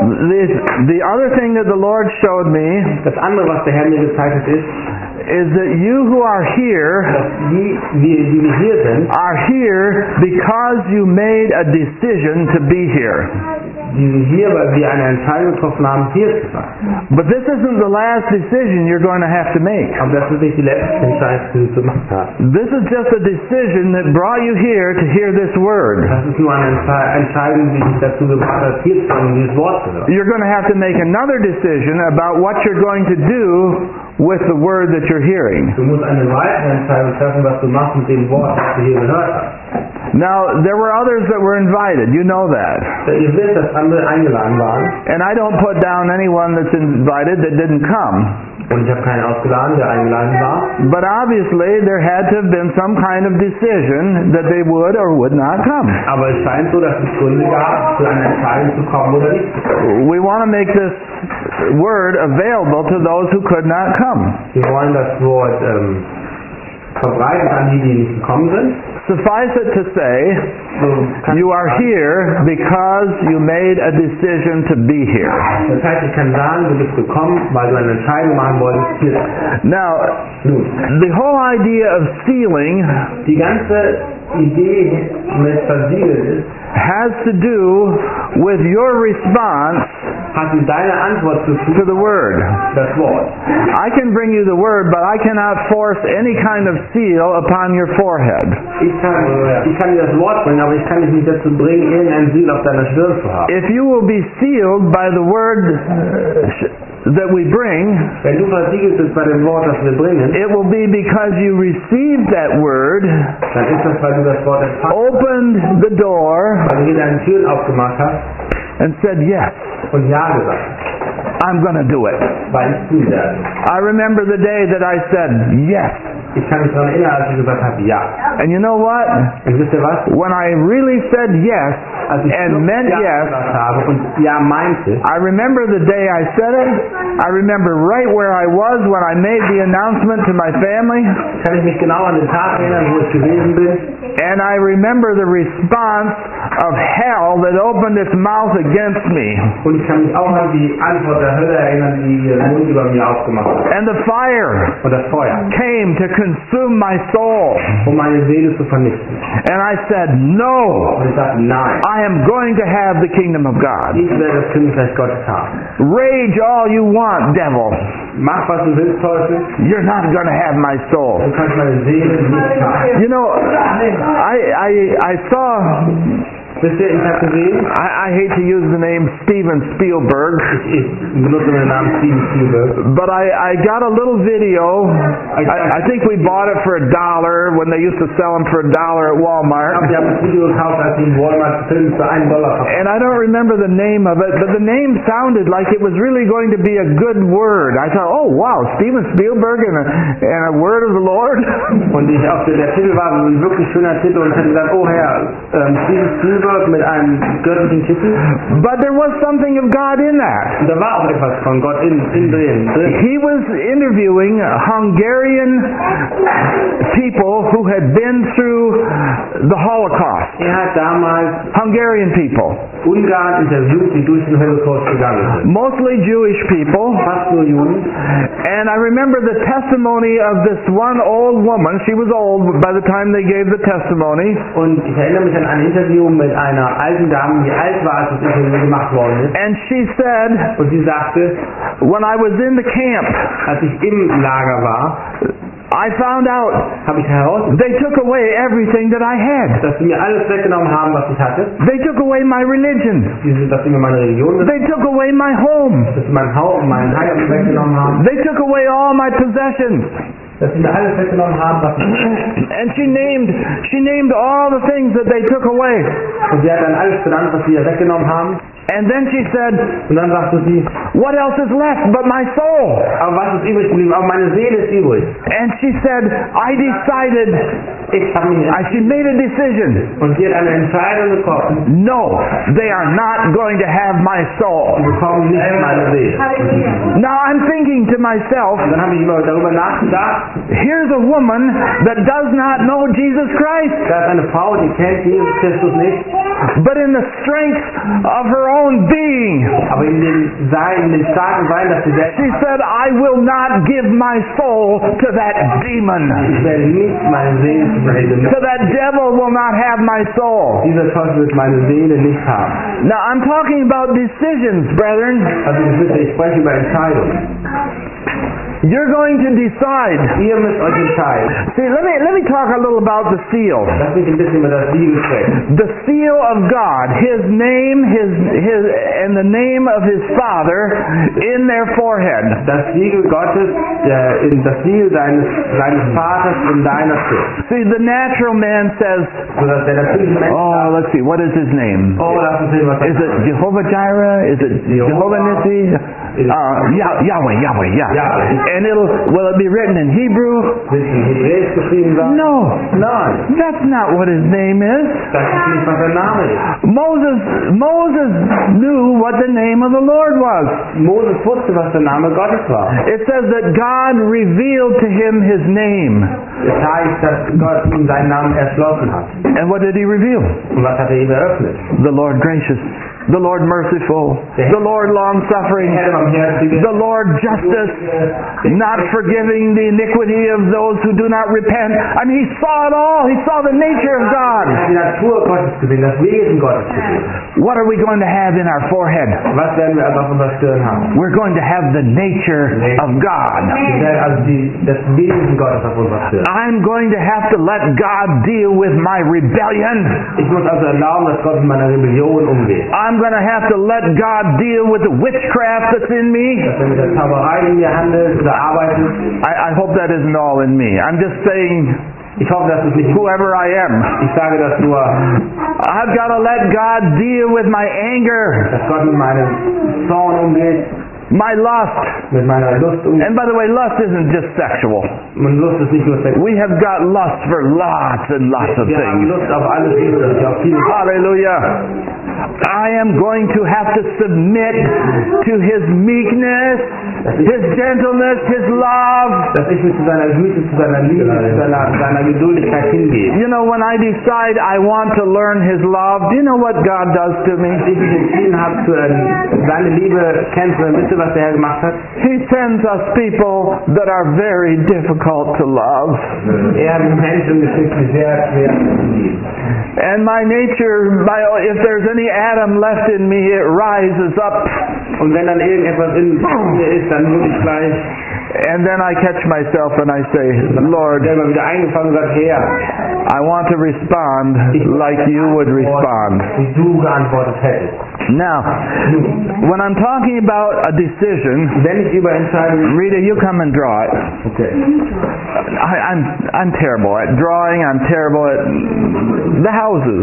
the other thing that the Lord showed me das andere, was der Herr mir gezeigt hat, ist, is that you who are here dass die wir hier sind, are here because you made a decision to be here. die sind hier, weil wir eine Entscheidung getroffen haben, hier zu sein. But this isn't the last decision you're going to have to make. Aber das ist nicht die letzte Entscheidung, die du zu machen hast. This is just a decision that brought you here to hear this word. Das ist nur eine Entscheidung, die dich dazu gebracht hat, hier zu sein, um dieses Wort zu hören. You're going to have to make another decision about what you're going to do with the word that you're hearing. Du musst eine weitere Entscheidung treffen, was du machst mit dem Wort, das du hier gehört hast. Now, there were others that were invited. You know that. Ihr wisst, dass andere eingeladen waren. And I don't put down anyone that's invited that didn't come. Und ich habe keinen ausgeladen, der eingeladen war. But obviously, there had to have been some kind of decision that they would or would not come. Aber es scheint so, dass es Gründe gab, für eine Entscheidung zu kommen oder nicht zu kommen. We want to make this word available to those who could not come. Wir wollen das Wort verbreiten an die nicht gekommen sind. Suffice it to say, you are here because you made a decision to be here. Das heißt, ich kann sagen, du bist gekommen, weil du eine Entscheidung machen wolltest, hier zu sein. Now, Nun, the whole idea of sealing die ganze Idee mit versiegelt ist, has to do with your response hat mit deiner Antwort zu to tun, the word. das Wort. I can bring you the word, but I cannot force any kind of seal upon your forehead. Ich kann dir das Wort bringen, aber ich kann dich nicht dazu bringen, irgendein Siegel auf deiner Stirn zu haben. If you will be sealed by the word that we bring, Wenn du versiegelt bist bei dem Wort, das wir bringen, it will be because you received that word, dann ist das, weil du das Wort empfangen opened the door, hast, weil du dir deine Türen aufgemacht hast and said, yes, und Ja gesagt hast, I'm going to do it. weil ich tun werde. I remember the day that I said, yes. Ich kann mich daran erinnern, als ich gesagt habe, ja. And you know what? Und wisst ihr was? When I really said yes Als ich and meant Ja yes, gesagt habe und Ja meinte, I remember the day I said it. I remember right where I was when I made the announcement to my family. kann ich mich genau an den Tag erinnern, wo ich gewesen bin. And I remember the response of hell that opened its mouth against me. Und ich kann mich auch an die Antwort der Hölle erinnern, die ihren Mund über mir aufgemacht hat. And the fire Und das Feuer, came to consume my soul. um meine Seele zu vernichten. And I said, no, Und ich sagte, nein, I am going to have the kingdom of God. ich werde das Königreich Gottes haben. Rage all you want, devil. Mach, was du willst, Teufel. You're not going to have my soul. Du kannst meine Seele nicht haben. You know, I saw, Wisst ihr, ich habe gesehen, I hate to use the name Steven Spielberg, ich benutze den Namen Steven Spielberg. but I got a little video. I think we bought it for $1 when they used to sell them for $1 at Walmart. Ich habe das Video gekauft, als ich in Walmart Film für $1 verkauft. And I don't remember the name of it, but the name sounded like it was really going to be a good word. I thought, oh wow, Steven Spielberg and a word of the Lord. Und der Titel war ein wirklich schöner Titel und ich habe gesagt, oh Herr, Steven Spielberg mit einem göttlichen Titel. But there was something of God in that. Und da war auch etwas von Gott drin. He was interviewing Hungarian people who had been through the Holocaust, hat damals Hungarian people, Ungarn interviewt, die durch den Holocaust gegangen sind. mostly Jewish people. Fast nur Juden. And I remember the testimony of this one old woman. She was old by the time they gave the testimony. Und ich erinnere mich an ein Interview mit einer alten Dame, die alt war, als das Interview gemacht worden ist. And she said, Und sie sagte, when I was in the camp, als ich im Lager war, I found out habe ich herausgefunden, they took away everything that I had. dass sie mir alles weggenommen haben, was ich hatte. They took away my religion. Dass sie mir meine Religion, They took away my home. dass sie mein Haus und meinen Heim weggenommen haben. They took away all my possessions. Dass sie mir alles weggenommen haben, was ich hatte. And she named all the things that they took away. Und sie hat dann alles benannt, was sie ihr weggenommen haben. And then she said, Und dann sagte sie, what else is left but my soul? aber was ist übrig geblieben? Aber meine Seele ist übrig. And she said, I decided, Ich habe mich she made a decision. und sie hat eine Entscheidung getroffen. No, they are not going to have my Sie soul. bekommen nicht meine Seele. Hallelujah. Now I'm thinking to myself, Und dann habe ich immer darüber nachgedacht, here's a woman that does not know Jesus Christ, da ist eine Frau, die kennt Jesus Christus nicht, but in the strength of her own being, aber in dem starken Sein, dass sie selbst she said, I will not give my soul to that demon. ich werde nicht meine Seele zu verhindern. So that devil will not have my soul. Dieser Teufel wird meine Seele nicht haben. Now I'm talking about decisions, brethren. Also ich spreche über Entscheidungen. You're going to decide. Ihr müsst euch entscheiden. See, let me talk a little about the seal. Lass mich ein bisschen über das Siegel sprechen. The seal of God, His name, and the name of His Father in their forehead. Das Siegel Gottes, das Siegel seines Vaters in deiner Schrift. See, the natural man says, Sodass der natürliche Mensch oh, sagt, let's see, what is his name? oh, lass uns sehen, was Is it Jehovah Jireh? Is it Jehovah Nissi? Yahweh, yeah. Yahweh. And will it be written in Hebrew? Wird in Hebräisch geschrieben sein? No, Nein, that's not what his name is. das ist nicht, was sein Name ist. Moses knew what the name of the Lord was. Moses wusste, was der Name Gottes war. It says that God revealed to him his name. Es heißt, dass Gott ihm seinen Namen erschlossen hat. And what did he reveal? Und was hat er ihm eröffnet? The Lord gracious, the Lord merciful, the Lord long-suffering, Der barmherzige, the Lord justice, not forgiving the iniquity of those who do not repent. I mean, he saw it all. He saw the nature of God. Er hat die Natur Gottes gesehen, das Wesen Gottes gesehen. What are we going to have in our forehead? Was werden wir also auf unserer Stirn haben? We're going to have the nature of God. Wir werden also das Wesen Gottes auf unserer Stirn. I'm going to have to let God deal with my rebellion. Ich muss also erlauben, dass Gott mit meiner Rebellion umgeht. I'm going to have to let God deal with the witchcraft that's in me. Dass er mit der Zauberei in mir handelt oder arbeitet. I hope that isn't all in me. I'm just saying, Ich hoffe, dass es nicht whoever I am, Ich sage das nur, I've got to let God deal with my anger, dass Gott mit meinem Zorn umgeht, my lust. mit meiner Lust umgeht. And by the way, lust isn't just sexual. Und Lust ist nicht nur sexuell. We have got lust for lots and lots of Wir haben things. Lust auf alles Mögliche, auf viele Hallelujah. I am going to have to submit to His meekness, His gentleness, His love. dass ich mich zu seiner Güte, zu seiner Liebe, zu seiner Geduldigkeit hingebe. You know, when I decide I want to learn His love, do you know what God does to Als me? ich mich entschieden habe, seine Liebe kennenzulernen, wisst ihr, was der Herr gemacht hat? He sends us people that are very difficult to love. Er hat Menschen geschickt, die sehr schwer zu lieben. And my nature, if there's any Adam left in me, it rises up. Und wenn dann irgendetwas in mir ist, dann muss ich gleich And then I catch myself and I say, Lord, selber wieder eingefangen und sagt, Herr, I want to respond like you would respond. wie du geantwortet hättest. Now, when I'm talking about a decision, Wenn ich über Entscheidungen... Rita, you come and draw it. Okay. I'm terrible at drawing. I'm terrible at the houses.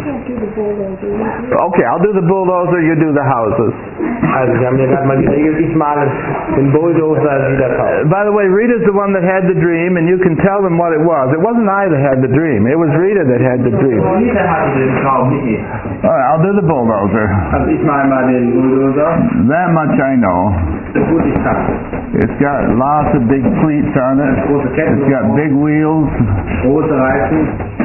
Okay, I'll do the bulldozer. You do the houses. Also, wir haben ja gerade mal geregelt, ich male den Bulldozer wieder drauf. By the way, Rita's the one that had the dream, and you can tell them what it was. It wasn't I that had the dream. It was Rita that had the dream. Rita hatte den Traum, nicht ich. All right, I'll do the bulldozer. Also ich male einmal den Bulldozer. That much I know. Gut, ich kann. It's got lots of big cleats on it. Große Ketten, It's got big wheels. große Reifen.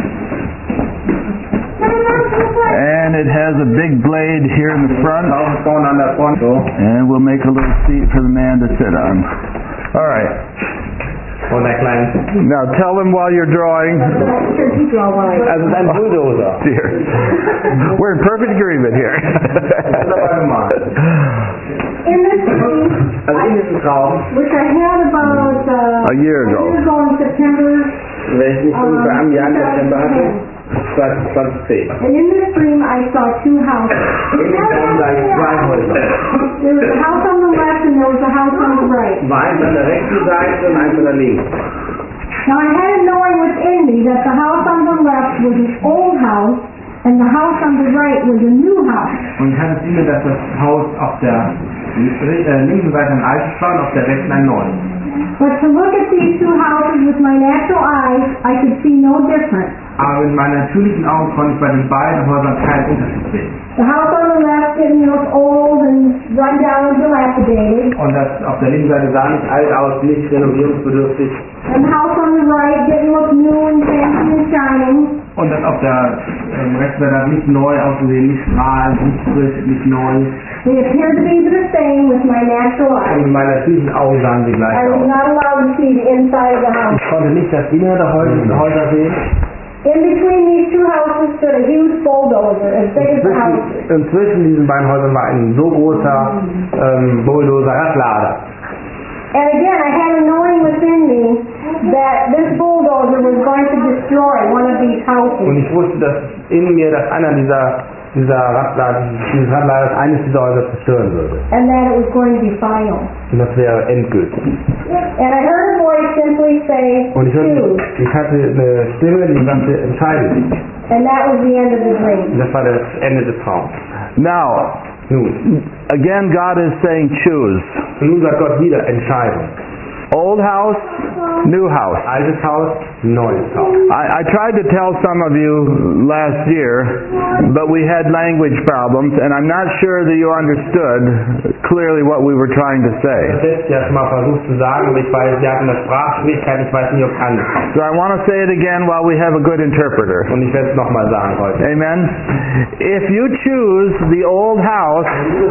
And it has a big blade here in the front. Auch vorne an der Front. So. And we'll make a little seat for the man to sit on. All right. Und ein kleines. Now tell them while you're drawing. Also es ist ein Bulldozer. Dear. We're in perfect agreement here. Das ist aber gemalt. In this dream, Also in diesem Traum, which I had about A year ago. in September, welchen ich ungefähr am Jahr September hatte, 2010. and in this dream I saw two houses. In dem Traum sah ich zwei Häuser. There was a house on the left and there was a house on the right. War eins an der rechten Seite und eins an der linken. Now I had a knowing within me that the house on the left was an old house and the house on the right was a new house. Und ich hatte das Gefühl, dass das Haus auf der linken Seite ein altes war und auf der rechten ein neues. But to look at these two houses with my natural eyes, I could see no difference. Aber mit meinen natürlichen Augen konnte ich bei den beiden Häusern keinen Unterschied sehen. The house on the left didn't look old and run down and dilapidated, Und das auf der linken Seite sah nicht alt aus, nicht renovierungsbedürftig. and the house on the right didn't look new and fancy and shining. Und das auf der rechten Seite hat nicht neu ausgesehen, nicht strahlend, nicht frisch, nicht neu. They appeared to be the same with my natural Und eyes. mit meinen natürlichen Augen sahen sie gleich I was aus. not allowed to see the inside of the house. Ich konnte nicht das Innere der Häuser sehen. In between these two houses stood a huge bulldozer, as big as the house. Zwischen diesen beiden Häusern war ein so großer Bulldozer, Radlader. And again, I had a knowing within me that this bulldozer was going to destroy one of these Und houses. ich wusste, dass in mir, dass einer dieses Radladers eines dieser Häuser zerstören würde. And that it was going to be final. Und das wäre endgültig. And I heard a voice simply say, Und choose. ich hatte eine Stimme, die sagte, entscheide dich. And that was the end of the dream. Und das war das Ende des Traums. Now, Nun, again, God is saying choose. und nun sagt Gott wieder, Entscheidung. Old house, new house. Altes Haus, neues Haus. I tried to tell some of you last year, but we had language problems, and I'm not sure that you understood clearly what we were trying to Das say. letzte Jahr schon mal versucht zu sagen, aber ich weiß, wir hatten eine Sprachschwierigkeit, ich weiß nicht, ob es anders ist. So I want to say it again while we have a good interpreter. Und ich werde es nochmal sagen heute. Amen. If you choose the old house,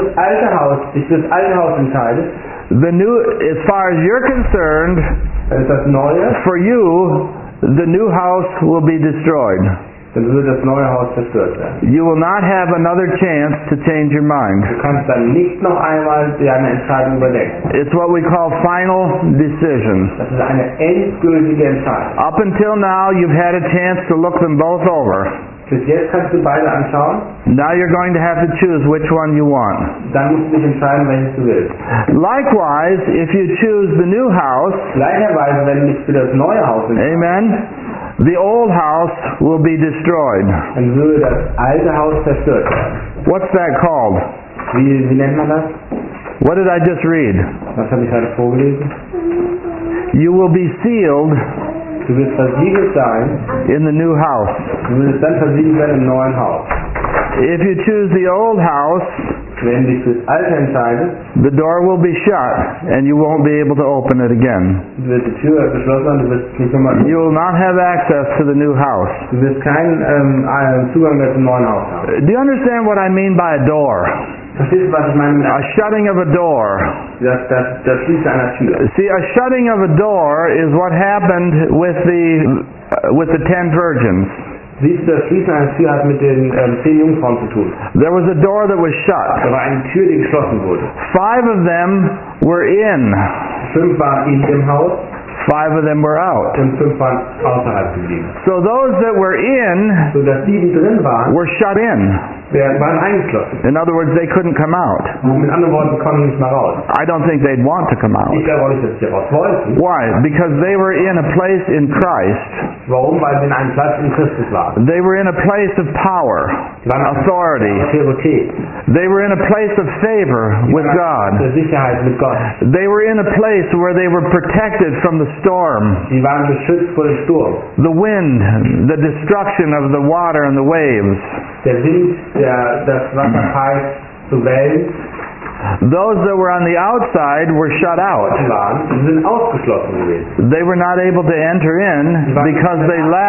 Wenn du das alte Haus entscheidest, the new, as far as you're concerned, dann ist das Neue, for you, the new house will be destroyed. dann wird das neue Haus zerstört werden. You will not have another chance to change your mind. Du kannst dann nicht noch einmal deine Entscheidung überdenken. It's what we call final decision. Das ist eine endgültige Entscheidung. Up until now, you've had a chance to look them both over. Bis jetzt kannst du beide anschauen, Now you're going to have to choose which one you want. dann musst du dich entscheiden, welches du willst. Likewise, if you choose the new house, Gleicherweise, wenn du dich für das neue Haus entscheidest, amen, the old house will be destroyed. dann würde das alte Haus zerstört werden. What's that called? Wie nennt man das? What did I just read? Was habe ich gerade vorgelesen? You will be sealed Du wirst versiegelt sein, in the new house. du wirst dann versiegelt werden im neuen Haus. If you choose the old house, Wenn du dich fürs Alte entscheidest, the door will be shut and you won't be able to open it again. wird die Tür geschlossen und du wirst nicht nochmal. You will not have access to the new house. Du wirst keinen Zugang mehr zum neuen Haus haben. Do you understand what I mean by a door? Verstehst du, was ich meine mit A shutting of a door. das Schließen einer Tür? See, a shutting of a door is what happened with the 10 virgins. Siehst du, das Schließen einer Tür hat mit den 10 Jungfrauen zu tun. There was a door that was Da shut. war eine Tür, die geschlossen wurde. 5 of them were in. 5 waren in dem Haus 5 of them were out. und 5 waren außerhalb geblieben. So those that were in Sodass die drin waren, were shut in. waren eingeschlossen. In other words, they couldn't come out. Und mit anderen Worten, konnten nicht mehr raus. I don't think they'd want to come out. Ich glaube auch nicht, dass sie raus wollten. Why? Because they were in a place in Christ. Warum? Weil sie in einem Platz in Christus waren. They were in a place of power, Sie waren authority. Autorität. They were in a place of favor with God. Der Sicherheit mit Gott. They were in a place where they were protected from the storm, Sie waren beschützt vor dem Sturm. the wind, the destruction of the water and the waves. Der Wind, das Wasser peitscht zu wählen Those that were on the outside were shut out. waren, die sind ausgeschlossen gewesen. They were not able to enter in because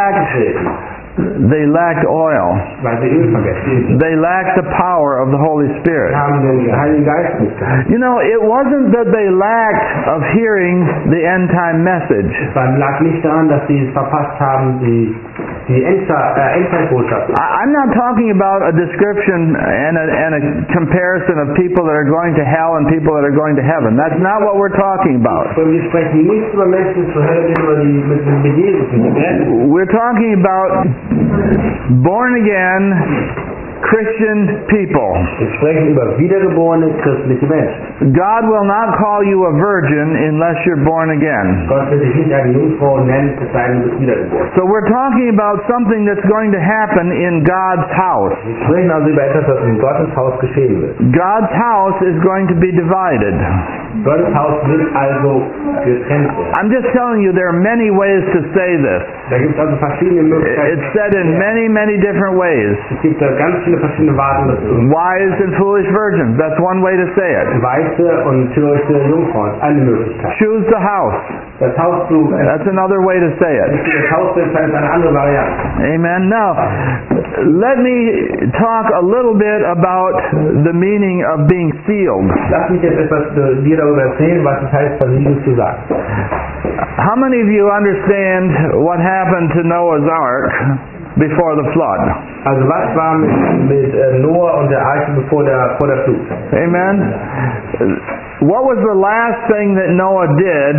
they lacked oil. Weil sie Öl vergessen. They lacked the power of the Holy Spirit. Sie haben den Heiligen Geist nicht gehabt. You know, it wasn't that they lacked of hearing the end time message. Es lag nicht daran, dass sie es verpasst haben, die Endzeitbotschaft. I'm not talking about a description and a comparison of people that are going to hell and people that are going to heaven. That's not what we're talking about. Und wir sprechen nicht über Menschen zur Hölle, die mit Jesus sind. We're talking about born again Christian people. Wir sprechen über wiedergeborene christliche Menschen. God will not call you a virgin unless you're born again. Gott wird dich nicht eine Jungfrau nennen, es sei denn, du bist wiedergeboren. So we're talking about something that's going to happen in God's house. Wir sprechen also über etwas, was in Gottes Haus geschehen wird. God's house is going to be divided. Gottes Haus wird also getrennt werden. I'm just telling you there are many ways to say this. Da gibt es also verschiedene Möglichkeiten. It's said in many different ways. Es gibt da ganz viele verschiedene Warten dazu. Wise and foolish virgins, that's one way to say it. Weiße und törichte Jungfrauen, eine Möglichkeit. Choose the house, Das Haus zu that's another way to say it. das Haus ist eine andere Variante. Amen. Now, let me talk a little bit about the meaning of being sealed. Lass mich jetzt etwas dir darüber erzählen, was es heißt, versiegelt zu sein. How many of you understand what happened to Noah's Ark before the flood? Also was war mit Noah und der Arche vor der Flut? Amen. What was the last thing that Noah did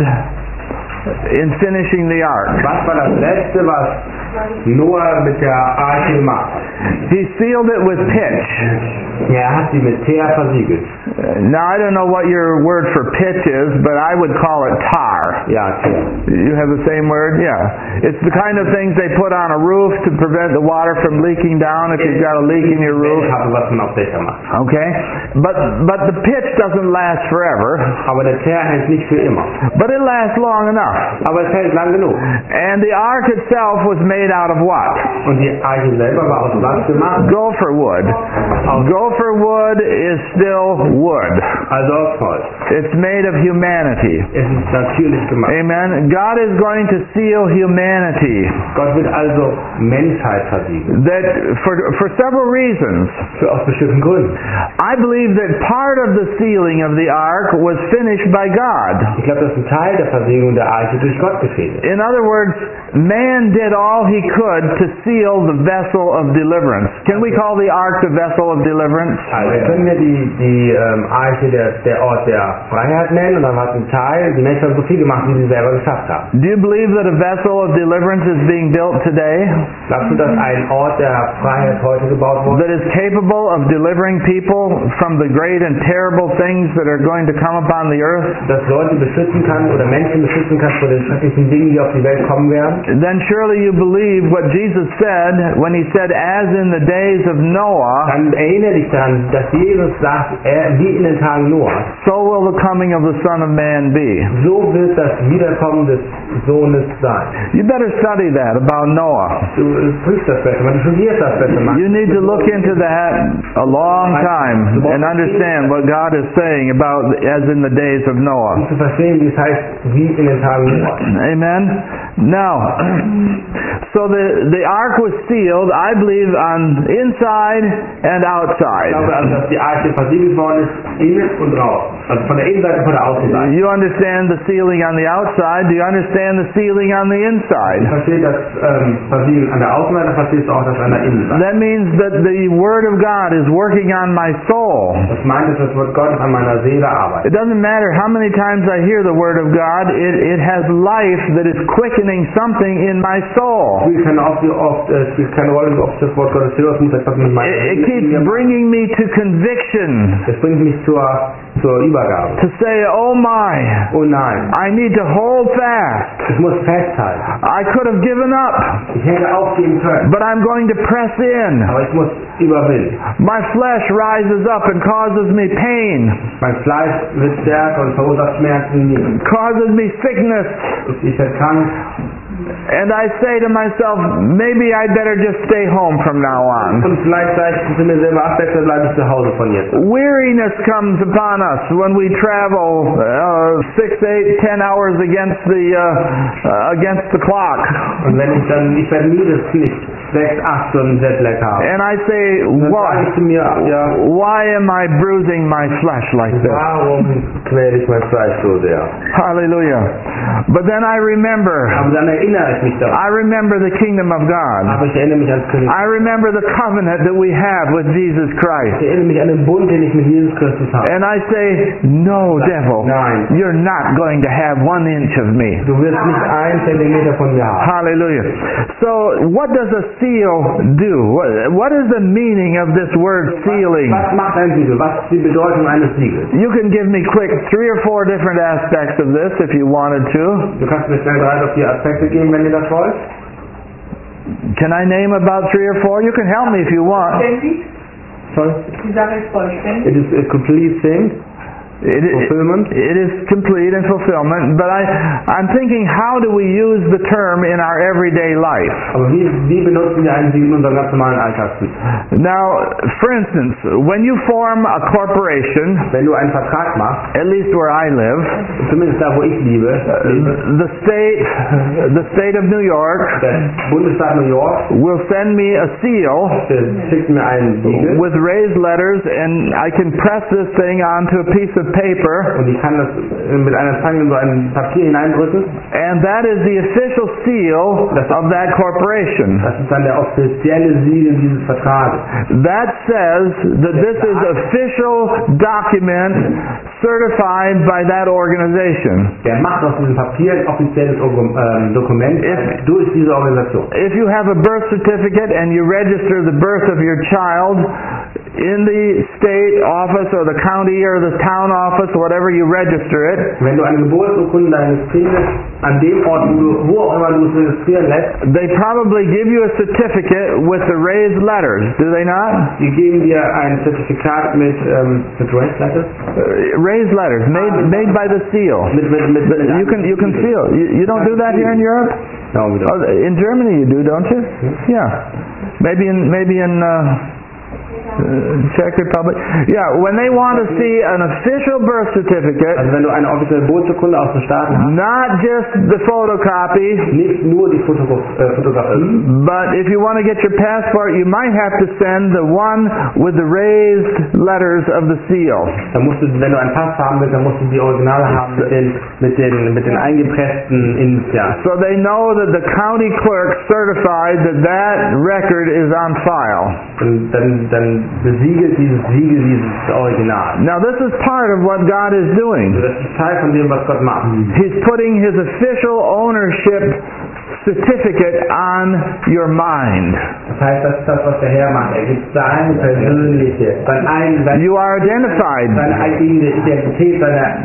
in finishing the ark? Was war das Letzte, was Noah mit der Arche gemacht hat? He sealed it with pitch. Er hat sie mit Teer versiegelt. Now I don't know what your word for pitch is, but I would call it tar. Ja, Teer. You have the same word? Yeah. It's the kind of things they put on a roof to prevent the water from leaking down if you've got a leak in your roof. Ich habe, was man auf Dächer macht. Okay? But the pitch doesn't last forever. Aber der Teer hält nicht für immer. But it lasts long enough. Aber es hält lang genug. And the ark itself was made out of what? Und die Arche selber war aus was gemacht? Gopher wood. Gopher wood is still wood. Also aus Holz. It's made of humanity. Es ist natürlich gemacht. Amen. God is going to seal humanity. Gott wird also Menschheit versiegeln. That for several reasons. Aus bestimmten Gründen. I believe that part of the sealing of the ark was finished by God. Ich glaube, dass ein Teil der Versiegelung der Arche durch Gott geschehen ist. In other words, man did all he could to seal the vessel of deliverance. Can we call the ark the vessel of deliverance? Also können wir die Arche der Ort der Freiheit nennen, und dann hat ein Teil, die Menschen haben so viel gemacht, wie sie selber geschafft haben. Do you believe that a vessel of deliverance is being built today? Glaubst du, dass ein Ort der Freiheit heute gebaut wurde? That is capable of delivering people from the great and terrible things that are going to come upon the earth? Dass Leute beschützen kann oder Menschen beschützen kann vor den schrecklichen Dingen, die auf die Welt kommen werden? Then surely you believe what Jesus said when he said, as in the days of Noah, Dann erinnere dich daran, dass Jesus sagt, wie in den Tagen Noahs, so will the coming of the Son of Man be. so wird das Wiederkommen des Sohnes sein. You better study that about Noah. Du prüfst das besser, du studierst das besser. You need to look into that a long time and understand what God is saying about as in the days of Noah. Um zu verstehen, wie es heißt, wie in den Tagen Noahs. Amen. Now, so the ark was sealed, I believe, on inside and Ich outside. glaube also, dass die Arche versiegelt worden ist, innen und draußen. Also von der Innenseite und von der Außenseite. You understand the sealing on the outside. Do you understand the sealing on the Ich inside? verstehe das Versiegeln an der Außenseite, verstehst du auch das an der Innenseite. That means that the Word of God is working on my soul. Das meint, dass das Wort Gottes an meiner Seele arbeitet. It doesn't matter how many times I hear the Word of God, it has life that is quickening something in my soul. Es spielt keine Rolle, wie oft das Wort Gottes hörst, muss etwas mit meiner It keeps bringing me to conviction, Das bringt mich zur Übergabe. to say, oh my, Oh nein, I need to hold fast. ich muss festhalten. I could have given up, Ich hätte aufgeben können, but I'm going to press in. aber ich muss überwinden. My flesh rises up and causes me pain, Mein Fleisch wird stärker und verursacht Schmerzen in mir. causes me sickness. Ich werde krank. And I say to myself, maybe I'd better just stay home from now on. Und vielleicht sage ich zu mir selber, ach, besser bleibe ich zu Hause von jetzt. Weariness comes upon us when we travel 6, 8, 10 hours against the clock. Und wenn ich werde müde, dass ich 6, 8 Stunden Jetlag habe. And I say, Dann sage ich zu mir, ja, why am I bruising my flesh like this? warum quäle ich mein Fleisch so sehr? Hallelujah. But then I remember, Aber dann erinnere ich mich daran. I remember the kingdom of God. Aber ich erinnere mich ans König. I remember the covenant that we have with Jesus Ich Christ. erinnere mich an den Bund, den ich mit Jesus Christus habe. And I say, no, devil, Nein. you're not going to have 1 inch of me. Du wirst nicht 1 Zentimeter von mir haben. Hallelujah. So, what does a seal do? What is the meaning of this word sealing? Was macht ein Siegel? Was ist die Bedeutung eines Siegels? You can give me quick 3 or 4 different aspects of this if you wanted to. Du kannst mir schnell 3 oder 4 Aspekte geben, wenn ihr das wollt. Can I name about 3 or 4? You can help me if you want. Vollständig? Sorry? Die Sache ist vollständig. It is a complete thing. Fulfillment. It is complete and fulfillment, but I'm thinking, how do we use the term in our everyday life? Aber wie benutzen wir ein Siegel in unserem ganz normalen Alltagsleben? Now, for instance, when you form a corporation, Wenn du einen Vertrag machst, at least where I live, zumindest da, wo ich lebe, the state of New York der Bundesstaat New York, will send me a seal der schickt mir einen Siegel with raised letters, and I can press this thing onto a piece of paper, und ich kann das mit einer Zange in so ein Papier hineindrücken. and that is the official seal of that corporation. Das ist dann der offizielle Siegel dieses Vertrages. That says that this is official document certified by that organization. Der macht aus diesem Papier ein offizielles Dokument durch diese Organisation. If you have a birth certificate and you register the birth of your child in the state office or the county or the town office, whatever you register it, Wenn du eine Geburtsurkunde deines Kindes an dem Ort, wo auch immer du es registrieren lässt, they probably give you a certificate with the raised letters, do they not? die geben dir ein Zertifikat mit Raised Letters. Raised letters made by the seal. You can seal. You don't do that here in Europe? No, we don't. Oh, in Germany you do, don't you? Yeah. Maybe in Czech Republic. Yeah, when they want to see an official birth certificate, Also wenn du eine offizielle Geburtsurkunde aus den Staaten hast, not just the photocopy, nicht nur die Fotografie, but if you want to get your passport, you might have to send the one with the raised letters of the seal. dann musst du, wenn du einen Pass haben willst, dann musst du die Originale haben mit den eingepressten Initialen. So they know that the county clerk certified that record is on file. Und dann besiegelt dieses Original. Now this is part of what God is doing. Das ist Teil von dem, was Gott macht. He's putting His official ownership certificate on your mind. Das heißt, das ist das, was der Herr macht. Er gibt seine persönliche, You are identified. seine eigene Identität,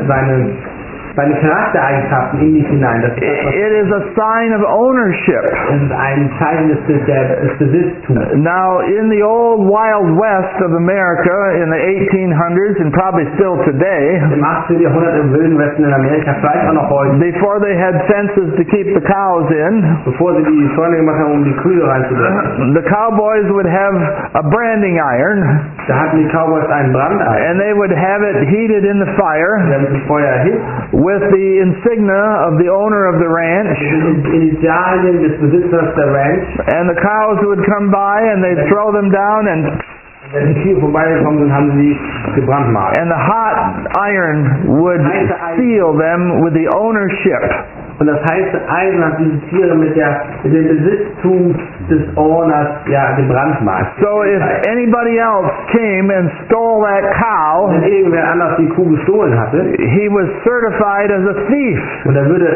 seine Charaktereigenschaften in dich hinein. Das ist das, was It is a sign of ownership. es ist ein Zeichen des Besitztums. Now, in the old Wild West of America in the 1800s, and probably still today, Im 18. Jahrhundert im Wilden Westen in Amerika, vielleicht auch noch heute, before they had fences to keep the cows in, bevor sie die Zäune gemacht haben, um die Kühe reinzubringen, the cowboys would have a branding iron, da hatten die Cowboys einen Brandeisen. and they would have it heated in the Die fire haben das Feuer erhitzt, with the insignia of the owner of the ranch, die Initialien des Besitzers der Ranch. and the cows would come by and they'd throw them down, and Wenn die Kühe vorbeigekommen sind, haben sie gebrandmarkt. the hot iron would seal them with the ownership. Und das heiße Eisen hat diese Tiere mit dem Besitztum des Owners gebrandmarkt. So if anybody else came and stole that cow, Wenn irgendwer anders die Kuh gestohlen hatte, he was certified as a thief. und er würde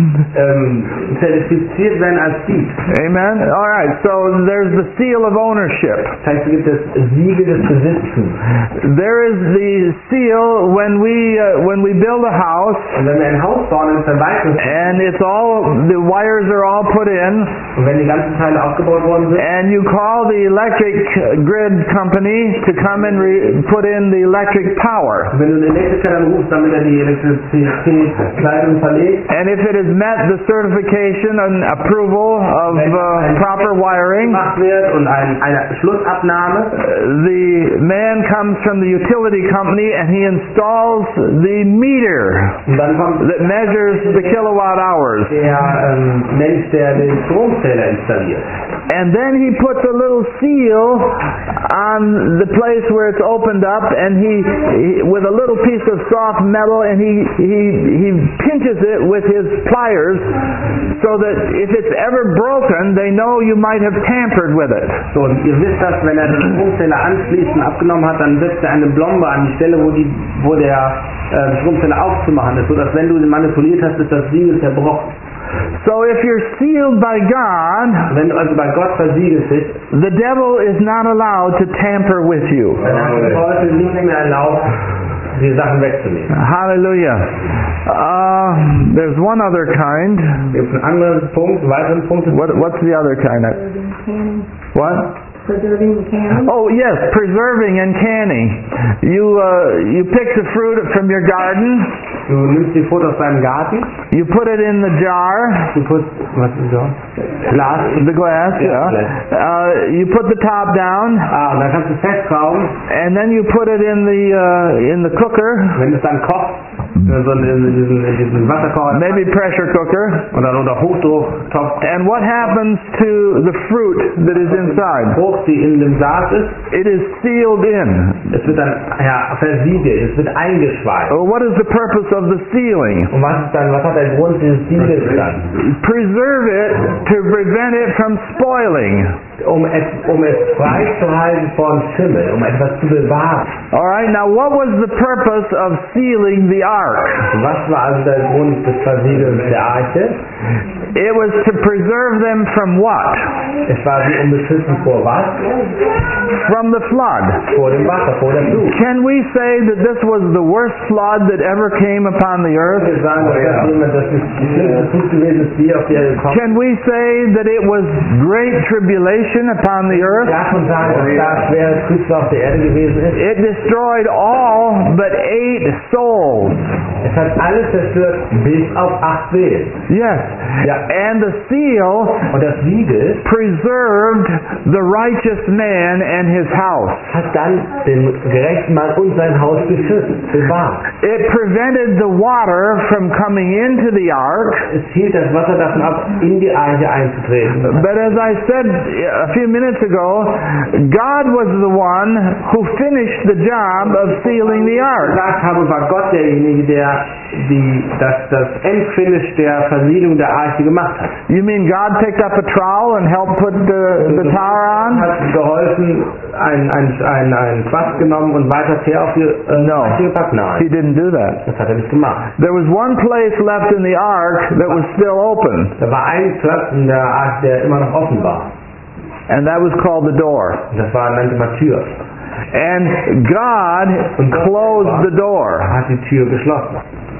zertifiziert werden als Dieb. Amen? Alright, so there's the seal of ownership. Das heißt, es gibt das Siegel des Besitztums. There is the seal when we build a house Und wenn wir ein Haus bauen, dann verwalten wir and the wires are all put in, Und wenn die ganzen Teile aufgebaut worden sind, and you call the electric grid company to come and put in the electric power. wenn du den Elektriker dann rufst, damit er die Elektrizität-Leitung verlegt, And if it has met the certification and approval of proper wiring, gemacht wird und eine Schlussabnahme, the man comes from the utility company and he installs the meter und dann kommt that measures the kilowatt hours. der Mensch, der den Stromzähler installiert. And then he puts a little seal on the place where it's opened up, and he with a little piece of soft metal, and he pinches it with his pliers so that if it's ever broken, they know you might have tampered with it. So, und ihr wisst das, wenn er den Stromzähler anschließt und abgenommen hat, dann setzt er eine Blombe an die Stelle, wo der Stromzähler aufzumachen ist, sodass wenn du den manipuliert hast, ist das Siegel zerbrochen. So if you're sealed by God, Wenn du also bei Gott versiegelt bist, the devil is not allowed to tamper with you. dann hat der Teufel nicht mehr erlaubt, die Sachen wegzunehmen. Hallelujah. There's one other kind. Gibt einen anderen Punkt, einen weiteren Punkt. What's the other kind? Preserving canning. What? Preserving the canning. Oh yes, preserving and canning. You pick the fruit from your garden. Du nimmst die Frucht aus deinem Garten, You put it in the jar, du putzt, was ist das? Glas. the glass. Yeah, Yeah. You put the top down, Und dann kannst du festschrauben, and then you put it in the cooker, wenn es dann kocht, so in diesen Wasserkocher maybe pressure cooker. oder unter Hochdrucktopf, And what happens to the fruit that is inside? Frucht, die in dem Saat ist, It is sealed in. es wird dann versiegelt, es wird eingeschweißt. Well, what is the purpose of the sealing? Und was hat der Grund dieses Siegels dann? Preserve it to prevent it from spoiling. Um es freizuhalten von Schimmel, um etwas zu bewahren. All right. Now, what was the purpose of sealing the ark? Was war also der Grund des Versiegelns der Arche? It was to preserve them from what? Es war sie beschützen vor was? From the flood. Vor dem Wasser, vor der Flut. Can we say that this was the worst flood that ever came upon the earth? Wir sagen, dass das jemand, das ist die schlimmste Flut gewesen ist, die auf die Erde gekommen ist. Can we say that it was great tribulation upon the earth? Darf man sagen, dass da schwere Trübsal auf der Erde gewesen ist? It destroyed all but 8 souls. Es hat alles zerstört, bis auf 8 Seelen. Yes. Ja. And the seal Und das Siegel preserved the righteous man and his house. hat dann den gerechten Mann und sein Haus beschützt, bewahrt. It prevented the water from coming into the ark. Es hielt das Wasser davon ab, in die Arche einzutreten. But as I said a few minutes ago, God was the one who finished the job of sealing the ark. Gesagt habe, war Gott derjenige, der das Endfinish der Versiegelung der Arche gemacht hat. You mean God picked up a trowel and helped put the tower on? Hat geholfen, ein Fass genommen und weiter Teer auf die Arche gepackt? Nein, He didn't do that. das hat er nicht gemacht. There was one place left in the ark that was still open, Da war ein Platz in der Arche, der immer noch offen war. and that was called the door. Und das nannte man Tür. And God closed the door. Er hat die Tür geschlossen.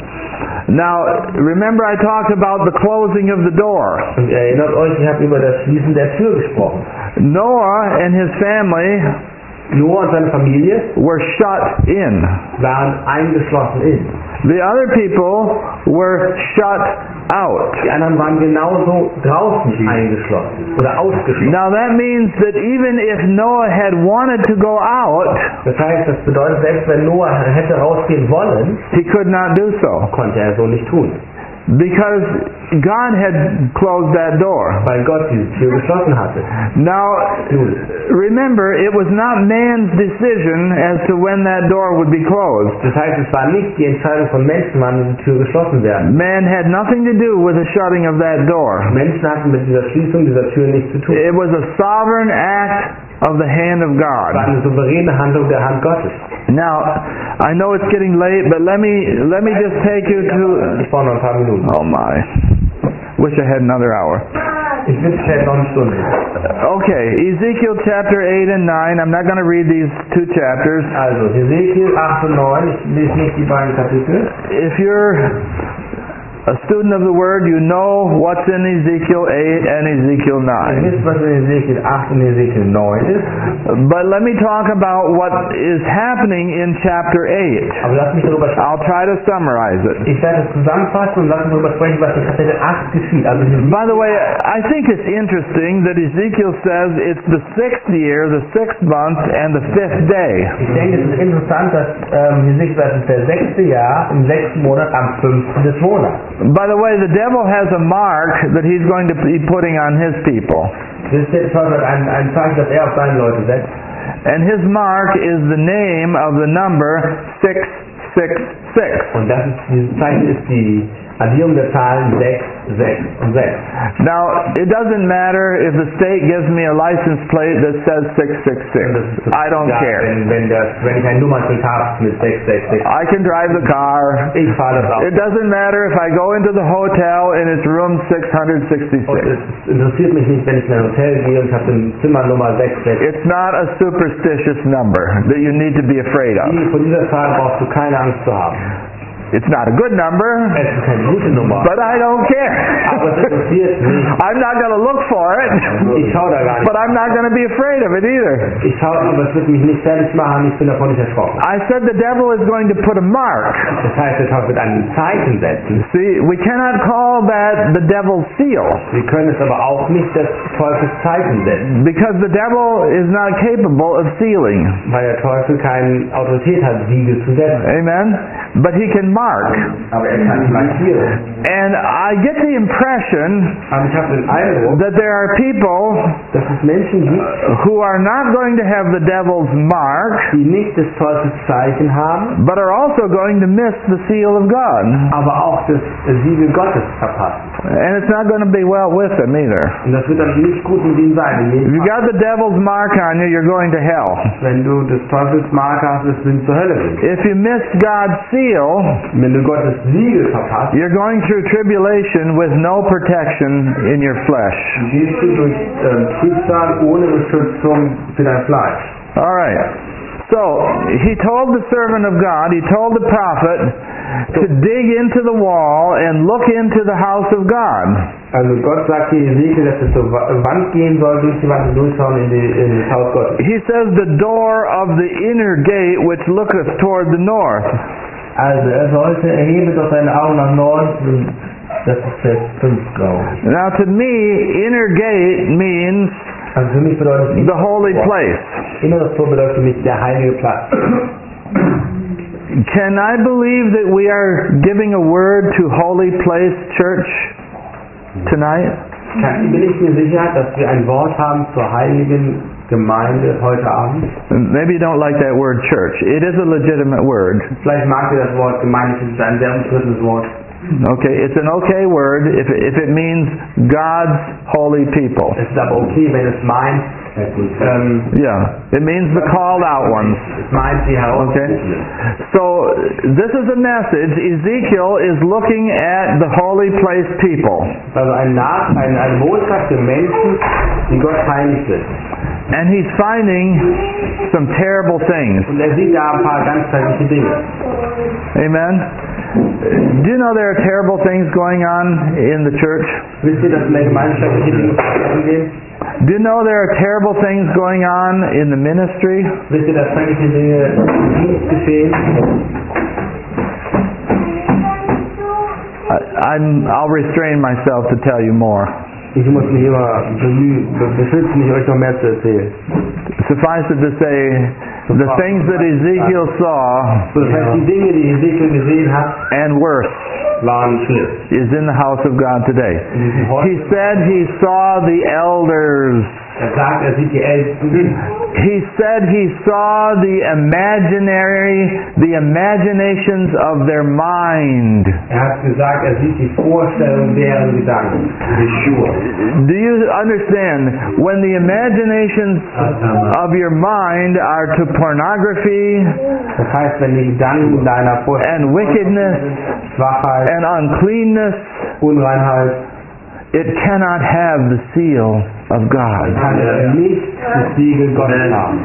Now, remember I talked about the closing of the door. Und ihr erinnert euch, ich habe über das Schließen der Tür gesprochen. Noah and his family Noah und seine Familie were shut in. waren eingeschlossen in. The other people were shut out. Die anderen waren genauso draußen eingeschlossen oder ausgeschlossen. Now that means that even if Noah had wanted to go out, Das heißt, das bedeutet, selbst wenn Noah hätte rausgehen wollen, he could not do so. konnte er so nicht tun. Because God had closed that door. Weil Gott diese Tür geschlossen hatte. Now, Nun, remember, it was not man's decision as to when that door would be closed. das heißt, es war nicht die Entscheidung von Menschen, wann diese Tür geschlossen werden. Man had nothing to do with the shutting of that door. Menschen hatten mit dieser Schließung dieser Tür nichts zu tun. It was a sovereign act of the hand of Es war God. eine souveräne Handlung der Hand Gottes. Now, I know it's getting late, but let me just take you to... Ich brauche noch ein paar Minuten. Oh my. Wish I had another hour. Ich wünsche, ich hätte noch eine Stunde. Okay, Ezekiel chapter 8 and 9. I'm not going to read these 2 chapters. Also, Ezekiel 8 und 9, ich lese nicht die beiden Kapitel. If you're a student of the Word, you know what's in Ezekiel 8 and Ezekiel Ihr 9. wisst, was in Ezekiel 8 und Ezekiel 9 ist. But let me talk about what is happening in chapter 8. Aber lasst mich darüber sprechen. I'll try to summarize it. Ich werde es zusammenfassen und lasst mich darüber sprechen, was in Kapitel 8 geschieht. Also By the way, I think it's interesting that Ezekiel says it's the 6th year, the 6th month, and the 5th day. ich denke, es ist interessant, dass Ezekiel sagt, es ist der 6. Jahr im 6. Monat am 5. des Monats. By the way, the devil has a mark that he's going to be putting on his people. Das ist der Teufel ein Zeichen, das er auf seine Leute setzt. And his mark is the name of the number 666. Und dieses Zeichen ist die Addierung der Zahlen 6, 6 und 6. Now, it doesn't matter if the state gives me a license plate that says 666. I don't care. Wenn ich ein Nummernschild habe mit 666. I can drive the car. Ich fahre das Auto. It doesn't matter if I go into the hotel and it's room 666. Und es interessiert mich nicht, wenn ich in ein Hotel gehe und ich habe den Zimmer Nummer 666. It's not a superstitious number that you need to be afraid of. Von dieser Zahl brauchst du keine Angst zu haben. It's not a good number, Es ist keine gute Nummer. but I don't care. Aber es interessiert mich. I'm not going to look for it, Ich schaue da gar nicht. but I'm not going to be afraid of it either. Ich schaue, aber es wird mich nicht fertig machen. Ich bin davon nicht erschrocken. I said the devil is going to put a mark. Das heißt, der Teufel wird ein Zeichen setzen. See, we cannot call that the devil's seal, Wir können es aber auch nicht des Teufels Zeichen setzen, because the devil is not capable of sealing. weil der Teufel keine Autorität hat, Siegel zu setzen. Amen? But he can mark. Aber er kann markieren. And I get the impression Aber ich habe den Eindruck, that there are people dass es Menschen gibt, who are not going to have the devil's mark, die nicht des Teufels Zeichen haben, but are also going to miss the seal of God. aber auch das Siegel Gottes verpassen. And it's not going to be well with them either. Und das wird dann nicht gut mit ihnen sein. In If jedem you Fall. got the devil's mark on you, you're going to hell. Wenn du des Teufels Mark hast, wirst du zur Hölle gehen. If you miss God's seal, Wenn du Gottes Siegel verpasst, you're going through tribulation with no protection in your flesh. gehst du durch Trübsal ohne Beschützung für dein Fleisch. All right. So, he told the servant of God, he told the prophet to dig into the wall and look into the house of God. Also Gott sagt hier Ezekiel, dass es zur Wand gehen soll, durch die Wand und durchschauen in das Haus Gottes. He says the door of the inner gate which looketh toward the north. Also er hebe doch seine Augen nach Norden. Das ist Vers 5, glaube ich. Now to me, inner gate means Also für mich bedeutet the holy place. Inneres Tor bedeutet für mich der heilige Platz. Can I believe that we are giving a word to Holy Place Church tonight? Bin ich mir sicher, dass wir ein Wort haben zur heiligen Gemeinde heute Abend? Maybe you don't like that word church. It is a legitimate word. Vielleicht mag ihr das Wort Gemeinde, es ist ein sehr umstrittenes Wort. Okay, it's an okay word if it means God's holy people. Es ist aber okay, wenn es meint, Yeah, it means the called out ones. es meint die Okay. Herausgerufenen. So this is a message. Ezekiel is looking at the holy place people. Also ein Botschaft für Menschen, die Gott heilig sind. And he's finding some terrible things. Und er sieht da ein paar ganz schreckliche Dinge. Amen. Do you know there are terrible things going on in the church? Wisst ihr, dass in der Gemeinde schreckliche Dinge gehen? Do you know there are terrible things going on in the ministry? Wisst ihr, dass schreckliche Dinge im Dienst geschehen? I'll restrain myself to tell you more. Ich muss mich immer beschützen, nicht euch noch mehr zu erzählen. Suffice it to say, the things that Ezekiel saw, So, das heißt, die Dinge, die Ezekiel gesehen hat, and worse, waren schlimm. is in the house of God today. He said he saw the elders. Er sagt, er sieht die Ältesten. He said he saw the imaginations of their mind. Er hat gesagt, er sieht die Vorstellung deren Gedanken. Do you understand? When the imaginations of your mind are to pornography Das heißt, wenn die Gedanken deiner Vorstellung and wickedness Schwachheit, and uncleanness, Unreinheit, it cannot have the seal of God. kann er nicht das Siegel Gottes haben.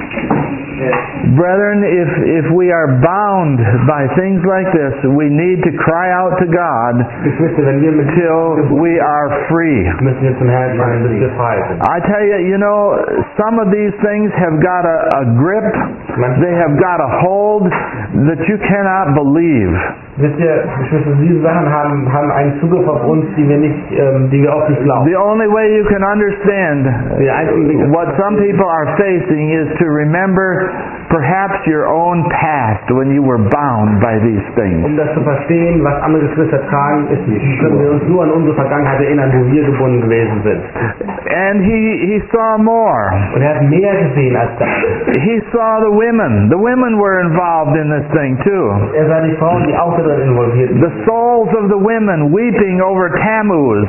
Brethren, if we are bound by things like this, we need to cry out to God Geschwister, wenn wir mit till we are free. müssen wir zum Herrn schreien, bis wir frei sind. I tell you, you know, some of these things have got a grip, they have got a hold that you cannot believe. Wisst ihr, Geschwister, diese Sachen haben einen Zugriff auf uns, die wir auch nicht glauben. The only way you can understand Der einzige Weg, what some people are facing is to remember perhaps your own past when you were bound by these things. um das zu verstehen, was andere Geschwister tragen, können wir uns nur an unsere Vergangenheit erinnern, wo wir gebunden gewesen sind. And he saw more. Und er hat mehr gesehen als das. He saw the women. The women were involved in this thing too. Er sah die Frauen, die auch darin involviert sind. The souls of the women weeping over Tammuz.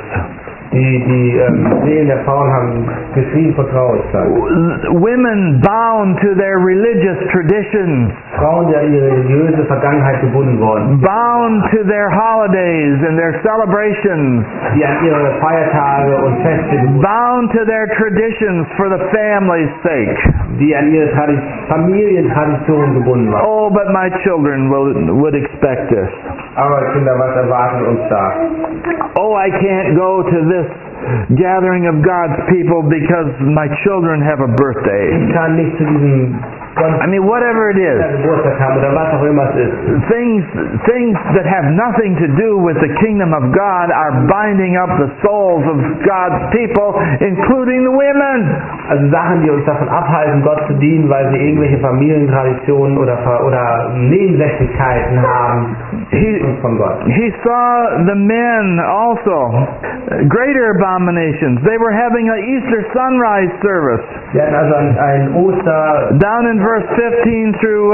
Die Seelen der Frauen haben geschrien vor Traurigkeit. Women bound to their religious traditions. Frauen, die an ihre religiöse Vergangenheit gebunden wurden. Bound to their holidays and their celebrations. Die an ihre Feiertage und Feste gebunden Bound to their traditions for the family's sake. die an ihre Familientraditionen gebunden waren. Oh, but my children would expect this. Aber Kinder, was erwartet uns da? Oh, I can't go to this gathering of God's people because my children have a birthday. Ich kann nicht zu diesem I mean, whatever it is. Geburtstag haben oder was auch immer es ist. Things that have nothing to do with the kingdom of God are binding up the souls of God's people, including the women. Also Sachen, die uns davon abhalten, Gott zu dienen, weil sie irgendwelche Familientraditionen oder Nebensächlichkeiten haben von Gott. He saw the men also, greater abominations. They were having an Easter sunrise service. Wir hatten also ein Oster... Down in verse 15 through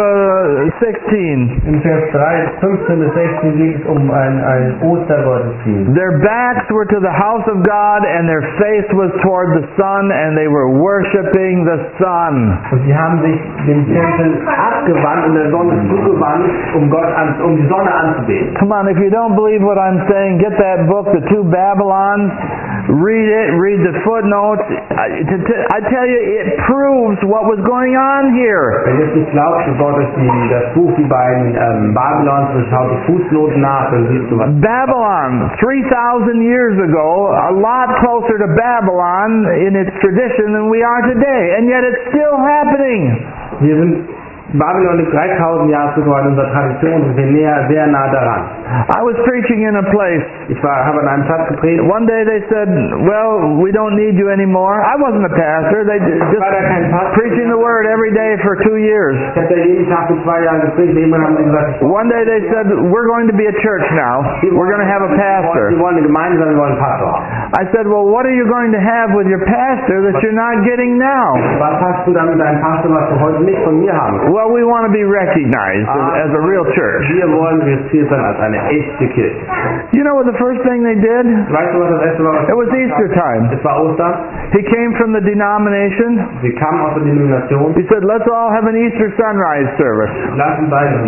16. In Vers 15 bis 16 geht es um ein Ostergottesdienst. Their backs were to the house of God and their face was toward the sun and they were worshiping the sun. Und sie haben sich dem Tempel abgewandt und der Sonne zugewandt, um die Sonne anzubeten. Come on, if you don't believe what I'm saying, get that book, The Two Babylons, read it, read the footnotes. I tell you, it proves what was going on here. Wenn ihr es nicht glaubt, so baut euch das Buch, die beiden Babylons, und schaut die Fußnoten nach, dann siehst du was. Babylon, 3,000 years ago, a lot closer to Babylon in its tradition than we are today, and yet it's still happening. Wir sind Babylon ist 3.000 Jahre zuvor in unserer Tradition, sind wir sehr nah daran. I was preaching in a place. Habe an einem Platz gepredigt. One day they said, well, we don't need you anymore. I wasn't a pastor. They just preaching the word every day for 2 years. Ich habe da jeden Tag für 2 Jahre gepredigt. Irgendwann haben sie gesagt, one day they said, we're going to be a church now. We're going to have a pastor. Sie wollen eine Gemeinde, sondern wir wollen einen Pastor. I said, well, what are you going to have with your pastor that you're not getting now? Was hast du dann mit deinem Pastor, was du heute nicht von mir haben? Well, we want to be recognized as a real church. Wir wollen registriert sein als eine echte Kirche. You know what the first thing they did? Weißt du, was das erste war? It was Easter time. Es war Ostern. He came from the denomination. Sie kamen aus der Denomination. He said, let's all have an Easter sunrise service. Lass uns einen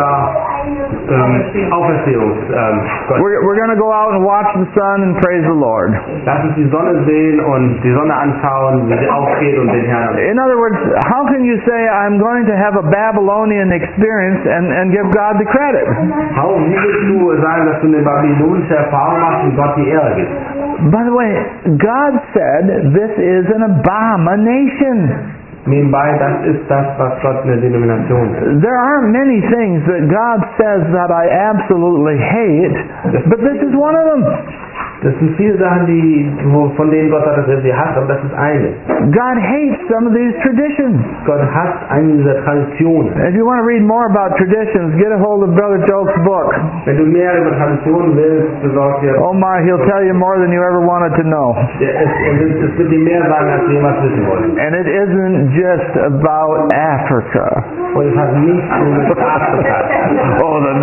Auferstehungs We're going to go out and watch the sun and praise the Lord. Lass uns die Sonne sehen und die Sonne anschauen, wie sie aufgeht und den Herrn. In other words, how can you say I'm going to have a Babylonian experience and give God the credit? Wie willst du sagen, dass du eine babylonische Erfahrung machst und Gott die Ehre gibst? By the way, God said this is an abomination. Nebenbei, das ist das, was Gott in der Denomination ist. There aren't many things that God says that I absolutely hate, but this is one of them. Das sind viele Sachen, von denen Gott sagt, dass er sie hasst, aber das ist eine. God hates some of these traditions. Gott hasst eine dieser Traditionen. If you want to read more about traditions, get a hold of Brother Joke's book. Wenn du mehr über Traditionen willst, besorg dir. Oh my, he'll tell you more than you ever wanted to know. Es wird dir mehr sagen, als du jemals wissen wolltest. And it isn't just about Africa. Und es hat nichts mit Afrika. Oh, the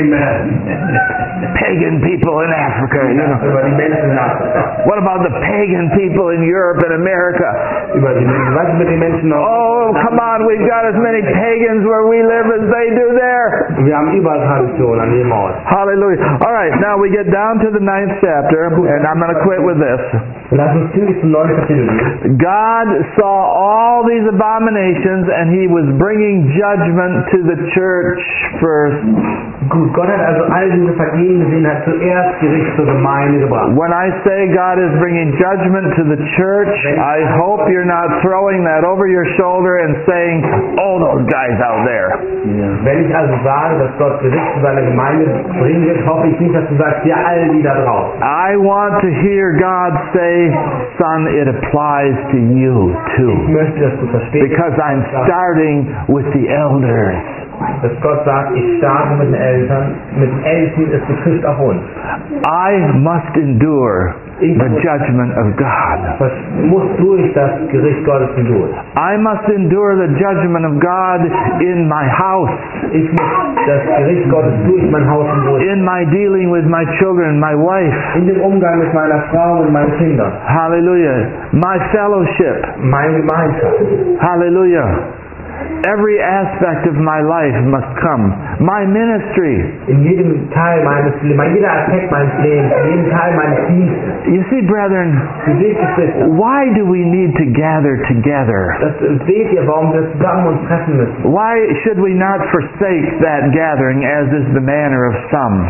pagan people in Africa, you know. What about the pagan people in Europe and America? Was mit den Menschen noch? Oh, come on, we've got as many pagans where we live as they do there. Wir haben überall Tradition an jedem Ort. Hallelujah. All right, now we get down to the 9th chapter, and I'm going to quit with this. Lass uns zügig zum 9. Kapitel gehen. God saw all these abominations, and He was bringing judgment to the church first. Gut, Gott hat also all diese Vergehen gesehen, hat zuerst Gericht zur Gemeinde gebracht. When I say God is bringing judgment to the church, I hope you're not throwing that over your shoulder and saying, oh, those guys out there. Wenn ich also sage, dass Gott Gericht zu seiner Gemeinde bringen wird, hoffe ich nicht, dass du sagst, ja, all die da draußen. I want to hear God say, son, it applies to you Ich too. möchte, dass du verstehst, Because I'm starting with the elders. dass Gott sagt, ich starte mit den Eltern, mit den Ältesten, es betrifft auch uns. I must endure the judgment of God. Das muss durch das Gericht Gottes hindurch. I must endure the judgment of God in my house, Ich muss das Gericht Gottes durch mein Haus hindurch. in my dealing with my children, my wife. In dem Umgang mit meiner Frau und meinen Kindern. Hallelujah. My fellowship. Meine Gemeinschaft. Hallelujah. Every aspect of my life must come. My ministry. In jedem Teil meines Lebens, jeder Aspekt meines Lebens, in jedem Teil meines Dienstes. You see, brethren, Du seht es, why do we need to gather together? das seht ihr, warum wir zusammen uns treffen müssen. Why should we not forsake that gathering as is the manner of some?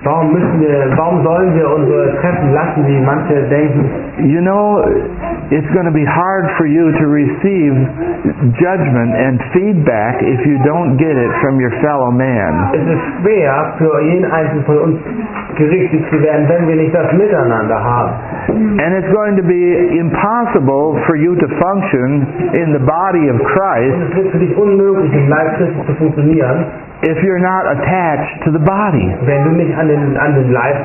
Warum sollen wir unsere Treffen lassen, wie manche denken? You know, it's going to be hard for you to receive judgment and feedback if you don't get it from your fellow man. Es ist schwer für jeden Einzelnen von uns gerichtet zu werden, wenn wir nicht das Miteinander haben. And it's going to be impossible for you to function in the body of Und Christ es wird für dich unmöglich, im Leib Christi zu funktionieren, if you're not attached to the body. wenn du nicht an den Leib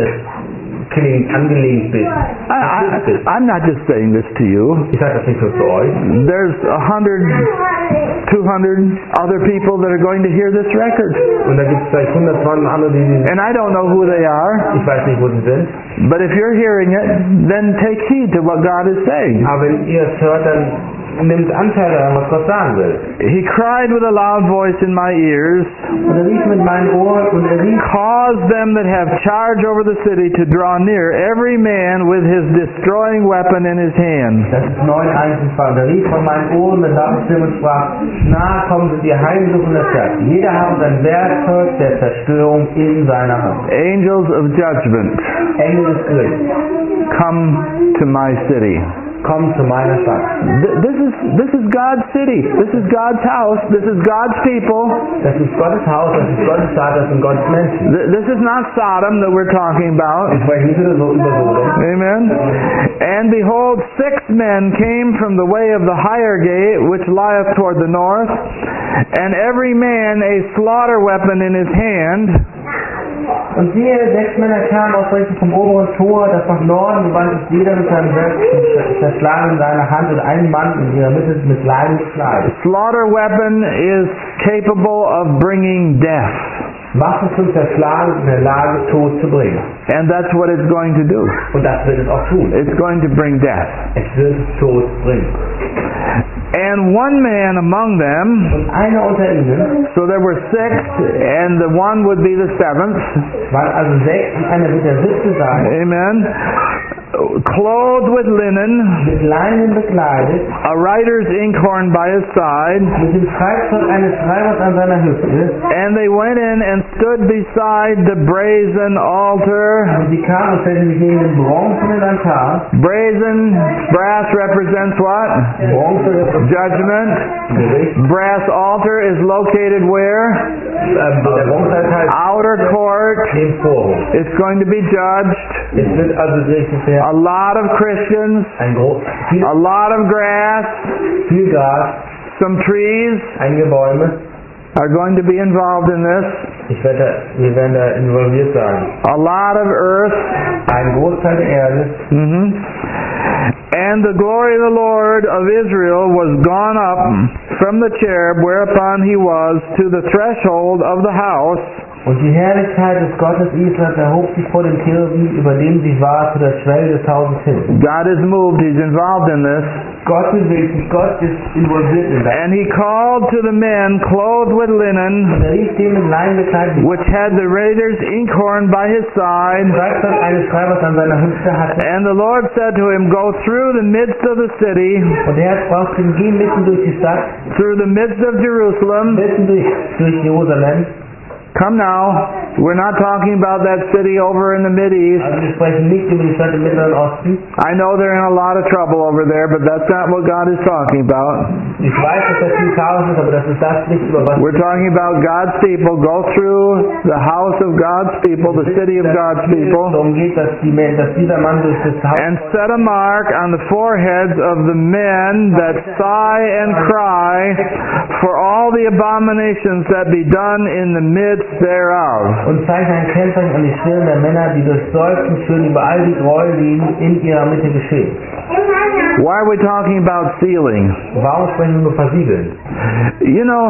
angelegt bist. I'm not just saying this to you. Ich sage das nicht nur zu euch. There's 100, 200 other people that are going to hear this record. Und da gibt es vielleicht 120 andere, And I don't know who they are. ich weiß nicht, wo sie sind. But if you're hearing it, then take heed to what God is saying. Aber wenn ihr es hört, dann nimmt Anteil daran, was Gott sagen will. He cried with a loud voice in my ears, Und er rief mit meinen Ohren und er rief, cause them that have charge over the city to draw near, every man with his destroying weapon in his hand. das ist 9,1. Und er rief von meinen Ohren mit lauter Stimme und sprach, nahe kommen sind die Heimsuchungen der Stadt. Jeder habe sein Werkzeug der Zerstörung in seiner Hand. Angels of judgment, Engel des Gerichts, come to my city. komm zu meiner Stadt. This is God's city. This is God's house. This is God's people. Das ist Gottes Haus, das ist Gottes Stadt, das sind Gottes Menschen. This is not Sodom that we're talking about. Ich spreche nicht über Sodom. Amen. And behold, 6 men came from the way of the higher gate, which lieth toward the north, and every man a slaughter weapon in his hand. Und siehe, 6 Männer kamen aus Richtung vom oberen Tor, das nach Norden gewandt ist, jeder mit seinem Werk zerschlagen in seiner Hand und ein Mann in ihrer Mitte mit Leiden gekleidet. Slaughter weapon is capable of bringing death. Waffen zum Zerschlagen in der Lage, Tod zu bringen. And that's what it's going to do. Und das wird es auch tun. It's going to bring death. Es wird Tod bringen. And one man among them, Und einer unter ihnen, so there were 6, and the one would be the 7th. waren also 6 und einer wird der 7. sein, Amen. Clothed with linen, mit Leinen bekleidet, a writer's inkhorn by his side, mit dem Schreibzeug eines Schreibers an seiner Hüfte. and they went in and stood beside the brazen altar. Und die kamen und stellten sich neben dem bronzenen Altar. Brazen, brass represents what? Bronze, Judgment. Gericht. Brass altar is located where? Der Bronzealtar ist Outer court. im Forum. It's going to be judged. Es wird also gerichtet werden. A lot of Christians, a lot of grass, Viel Gras, some trees einige Bäume. are going to be involved in this. Wir werden da involviert sein. A lot of earth. Ein Großteil der Erde. And the glory of the Lord of Israel was gone up from the cherub whereupon he was to the threshold of the house. Und die Herrlichkeit des Gottes Israels erhob sich vor dem Cherubim, über dem sie war, zu der Schwelle des Hauses hin. God is moved. He's involved in this. Gott bewegt sich, Gott ist involviert in das. And he called to the men clothed with linen, Und er rief dem mit Leinen bekleidet, which had the Rader's inkhorn by his side. Schreibsand eines Schreibers an seiner Hüfte hatte. And the Lord said to him, Go through the midst of the city, Und der Herr sprach zu ihm, geh mitten durch die Stadt, through the midst of Jerusalem. mitten durch Jerusalem. Come now. We're not talking about that city over in the Mideast. Also wir sprechen nicht über die Stadt im Mittleren Osten. I know they're in a lot of trouble over there, but that's not what God is talking about. Ich weiß, dass das viel Chaos ist, aber das ist das nicht, über was We're talking about God's people. Go through the house of God's people, the city of God's people, darum geht, dass dieser Mann durch das Haus and set a mark on the foreheads of the men that sigh and cry for all the abominations that be done in the midst thereof. und zeigt ein Kennzeichen an die Stirn der Männer, die durch Seufzen schön über all die Gräuel, die in ihrer Mitte geschehen. Why are we talking about sealing? Warum sprechen wir über Versiegeln? You know,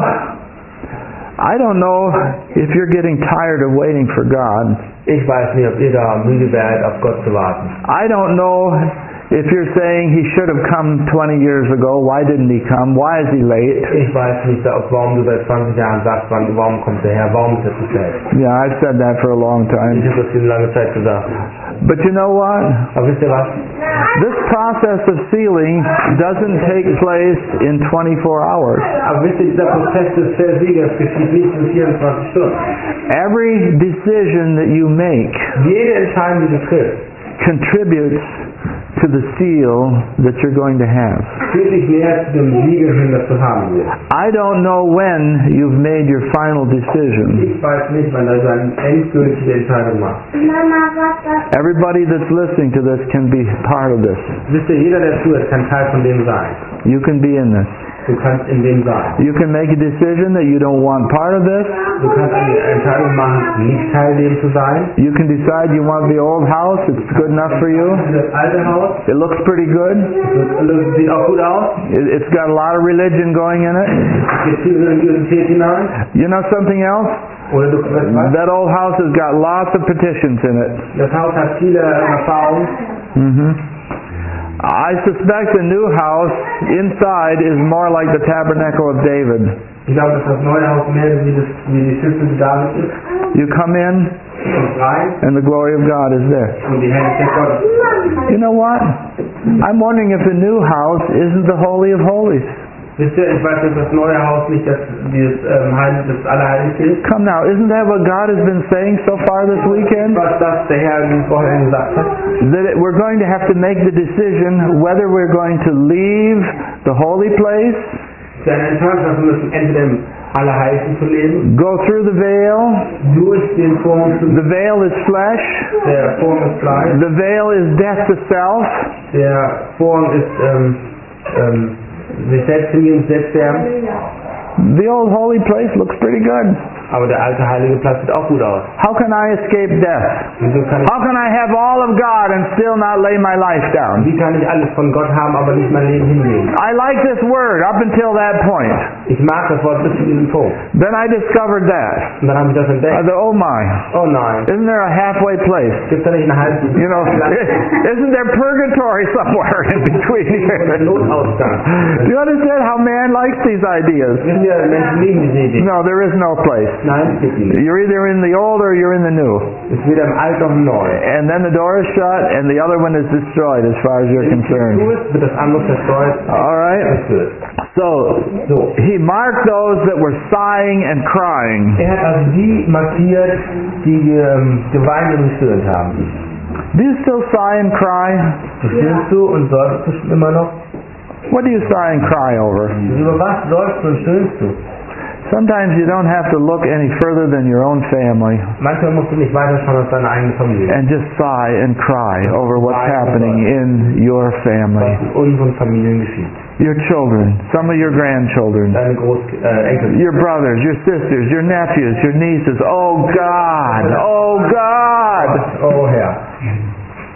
I don't know if you're getting tired of waiting for God. Ich weiß nicht, ob ihr da müde werdet, auf Gott zu warten. I don't know if you're saying he should have come 20 years ago. Why didn't he come? Why is he late? Ich weiß nicht, warum du seit 20 Jahren sagst, warum kommt der Herr, warum ist er zu spät? Yeah, I've said that for a long Ich time. habe das eine lange Zeit gesagt. But you know what? Aber wisst ihr was? This process of sealing doesn't take place in 24 hours. Aber wisst ihr, dieser Prozess des Versiegers geschieht nicht in 24 Stunden. Every decision that you make Jede Entscheidung, die du triffst, contributes to the seal that you're going to have. führt dich näher zu dem Siegel hin, das du haben wirst. I don't know when you've made your final decision. Ich weiß nicht, wann du eine endgültige Entscheidung machst. Everybody that's listening to this can be part of this. Wisst ihr, jeder, der zuhört, kann Teil von dem sein. You can be in this. Du kannst in dem sein. You can make a decision that you don't want part of this. Du kannst eine Entscheidung machen, nicht Teil dem zu sein. You can decide you want the old house. It's good enough for you. Das alte Haus, It looks pretty good. das sieht auch gut aus. It's got a lot of religion going in it. Es gibt viel Religiosität hinein. You know something else? Oder du weißt was? That old house has got lots of petitions in it. Das Haus hat viele Erfahrungen. I suspect the new house inside is more like the tabernacle of David. Ich glaube, dass das neue Haus mehr wie die Schüssel David ist. You come in Und rein and the glory of God is there. und die Herrlichkeit Gottes. You know what? I'm wondering if the new house isn't the Holy of Holies. Wisst ihr, ich weiß, dass das neue Haus nicht das Allerheiligste ist. Come now, isn't that what God has been saying so far this weekend? Was das der Herr vorher gesagt hat. That we're going to have to make the decision whether we're going to leave the holy place, Für eine Entscheidung treffen müssen, entweder im Allerheiligsten zu leben, go through the veil. durch den Vorhang zu The veil is flesh. der Vorhang ist Fleisch, The veil is death to self. der Vorhang ist sich selbst hingehen, selbst sterben. The old holy place looks pretty good. Aber der alte heilige Platz sieht auch gut aus. How can I escape death? Wieso kann How can I have all of God and still not lay my life down? wie kann ich alles von Gott haben, aber nicht mein Leben hinlegen? I like this word up until that point. Ich mag das Wort bis zu diesem Punkt. Then I discovered that. Und dann habe ich das I entdeckt. thought, oh my, Oh nein, isn't there a halfway place? gibt es da nicht eine halbe You know, isn't there purgatory somewhere in between here? Notausgang? Do you understand how man likes these ideas? Wissen wir, Menschen lieben diese Idee. No, there is no place. Nein, es gibt die nicht. You're either in the old or you're in the new. Es ist weder im Alten noch im Neuen. And then the door is shut and the other one is destroyed as far as you're Wenn du concerned. tust, wird das andere zerstreut. All right? Zerstört. So, So. he marked those that were sighing and crying. Er hat also die markiert, die geweint und gestöhnt haben. Do you still sigh and cry? Stöhnst du und seufzt du immer noch? What do you sigh and cry over? Über was seufzt du und stöhnst du? Sometimes you don't have to look any further than your own family Manchmal musst du nicht weiter schauen als deine eigene Familie. and just sigh and cry over what's happening in your family. Was in unseren Familien geschieht. Your children, some of your grandchildren, Deine Enkel. your brothers, your sisters, your nephews, your nieces. Oh God! Oh God! Oh Herr.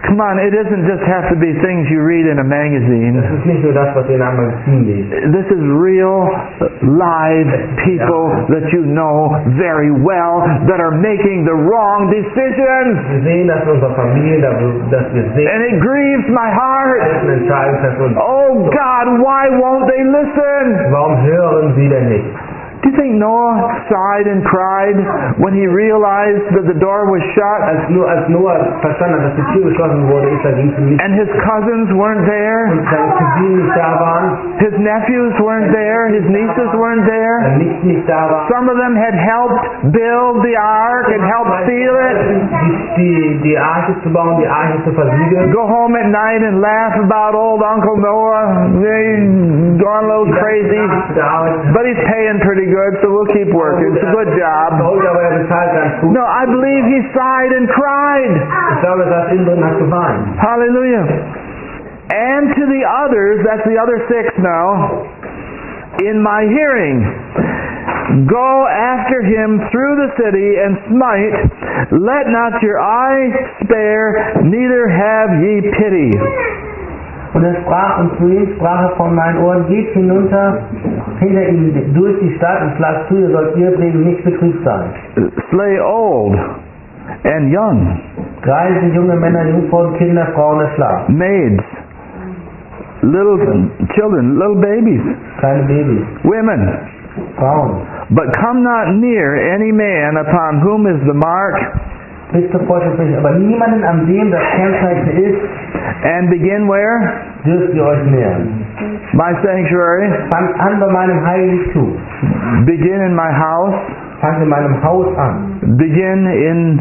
Come on, it doesn't just have to be things you read in a magazine. Das ist nicht nur das, was ihr in einem Magazin lest. This is real, live people that you know very well that are making the wrong decisions. Wir sehen das in unserer Familie, dass wir sehen, And it grieves my heart. dass eine Entscheidung treffen. Oh God, why won't they listen? Warum hören sie denn nicht? Do you think Noah sighed and cried when he realized that the door was shut Als Noah verstanden hat, dass die Tür geschlossen wurde, ist er ging zu nicht. and his cousins weren't there, Und seine Cousinen nicht da waren, his nephews weren't there, his nieces weren't there? Nichts nicht da war. Some of them had helped build the ark and helped seal it. Die Arche zu bauen, die Arche zu versiegeln. Go home at night and laugh about old Uncle Noah. He's gone a little crazy, but he's paying pretty good, so we'll keep working. It's a good job. Aber er bezahlt ganz gut. No, I believe he sighed and cried. Ich glaube, er saß innen drin und hat geweint. Hallelujah. And to the others, that's the other 6 now, in my hearing, go after him through the city and smite, let not your eye spare, neither have ye pity. Und er sprach, und zu ihm sprach er von meinen Ohren, geht hinunter hinter ihm durch die Stadt und schlagt zu, ihr sollt ihretwegen nicht betrübt sein. Slay old and young, Greise, junge Männer, Jungfrauen, Kinder, Frauen erschlagen. maids, little children, little babies, Kleine Babys, women. Frauen. But come not near any man upon whom is the mark, Bis zur Forschung, aber niemanden, an dem das Kennzeichen ist, and begin where? dürft ihr euch nähern. My sanctuary. Fangt an bei meinem Heiligtum. Begin in my house. Fangt in meinem Haus an. Begin in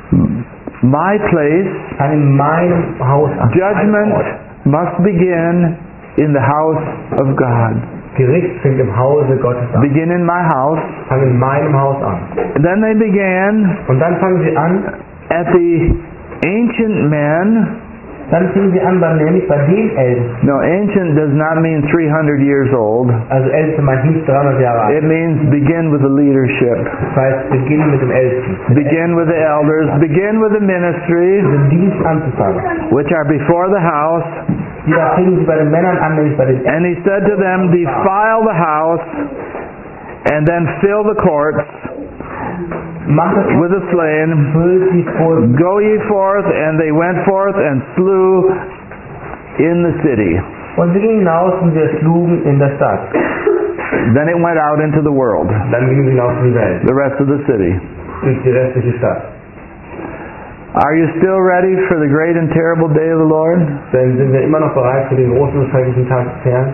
my place. Fangt in meinem Haus an. Judgment must begin in the house of God. Gericht fängt im Hause Gottes an. Begin in my house. Fangt in meinem Haus an. Then they began Und dann fangen sie an, at the ancient men. dann fingen sie an, nämlich bei den Ältesten. No, ancient does not mean 300 years old. Also Älteste meint nicht 300 Jahre alt. It means begin with the leadership. Das heißt, beginnen mit dem Ältesten. Begin with the elders. Begin with the ministry, Den Dienst anzufangen. which are before the house. Da fingen sie bei den Männern an, nämlich bei den Ältesten. And he said to them, defile the house, and then fill the courts Macht es with the slain. füllt die vor. Go ye forth, and they went forth and slew in the city. Und sie gingen hinaus und sie erschlugen in der Stadt. Then it went out into the world, Dann gingen sie hinaus in die Welt, the rest of the city. durch die restliche Stadt. Are you still ready for the great and terrible day of the Lord? Dann sind wir immer noch bereit für den großen und schrecklichen Tag des Herrn.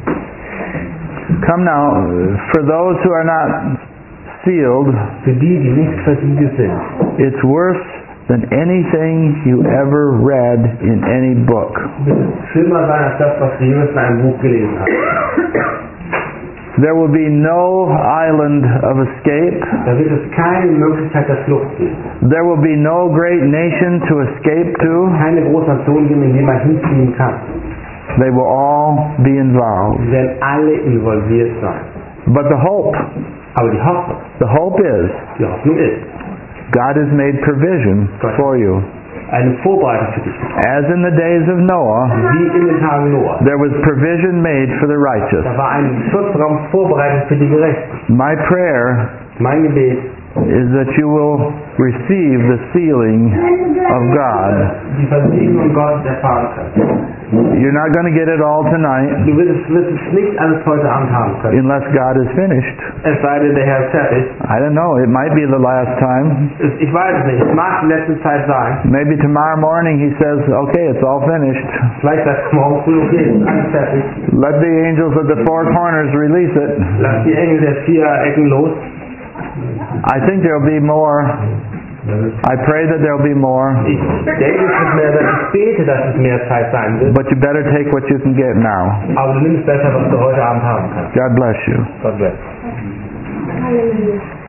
Come now, for those who are not sealed, Für die, die nicht versiegelt sind. it's worse than anything you ever read in any book. Wird es schlimmer sein als das, was wir jemals in einem Buch gelesen haben. There will be no island of escape. Da wird es keine Möglichkeit der Flucht geben. There will be no great nation to escape to. Keine große Nation geben, in die man hinziehen kann. They will all be involved. Sie werden alle involviert sein. But the hope Aber die Hoffnung ist, God has made provision for you. eine Vorbereitung für dich. As in the days of Noah, Wie in den Tagen Noah. there was provision made for the righteous. Da war ein Schutzraum vorbereitet für die Gerechten. My prayer Mein Gebet is that you will receive the sealing of God. die Versiegelung Gottes erfahren können. You're not going to get it all tonight Du wirst es nicht alles heute Abend haben können. unless God is finished. Es sei denn, der Herr ist fertig. I don't know, it might be the last time. Ich weiß es nicht. Es mag die letzte Zeit sein. Maybe tomorrow morning he says, okay, it's all finished. Vielleicht sagt er morgen früh, okay, es ist alles fertig. Let the angels of the four corners release it. Lass die Engel der 4 Ecken los. I think there'll be more. I pray that there'll be more. Ich denke, es wird mehr sein. Ich bete, dass es mehr Zeit sein wird. But you better take what you can get now. Aber du nimmst besser, was du heute Abend haben kannst. God bless you. Gott bless. Hallelujah.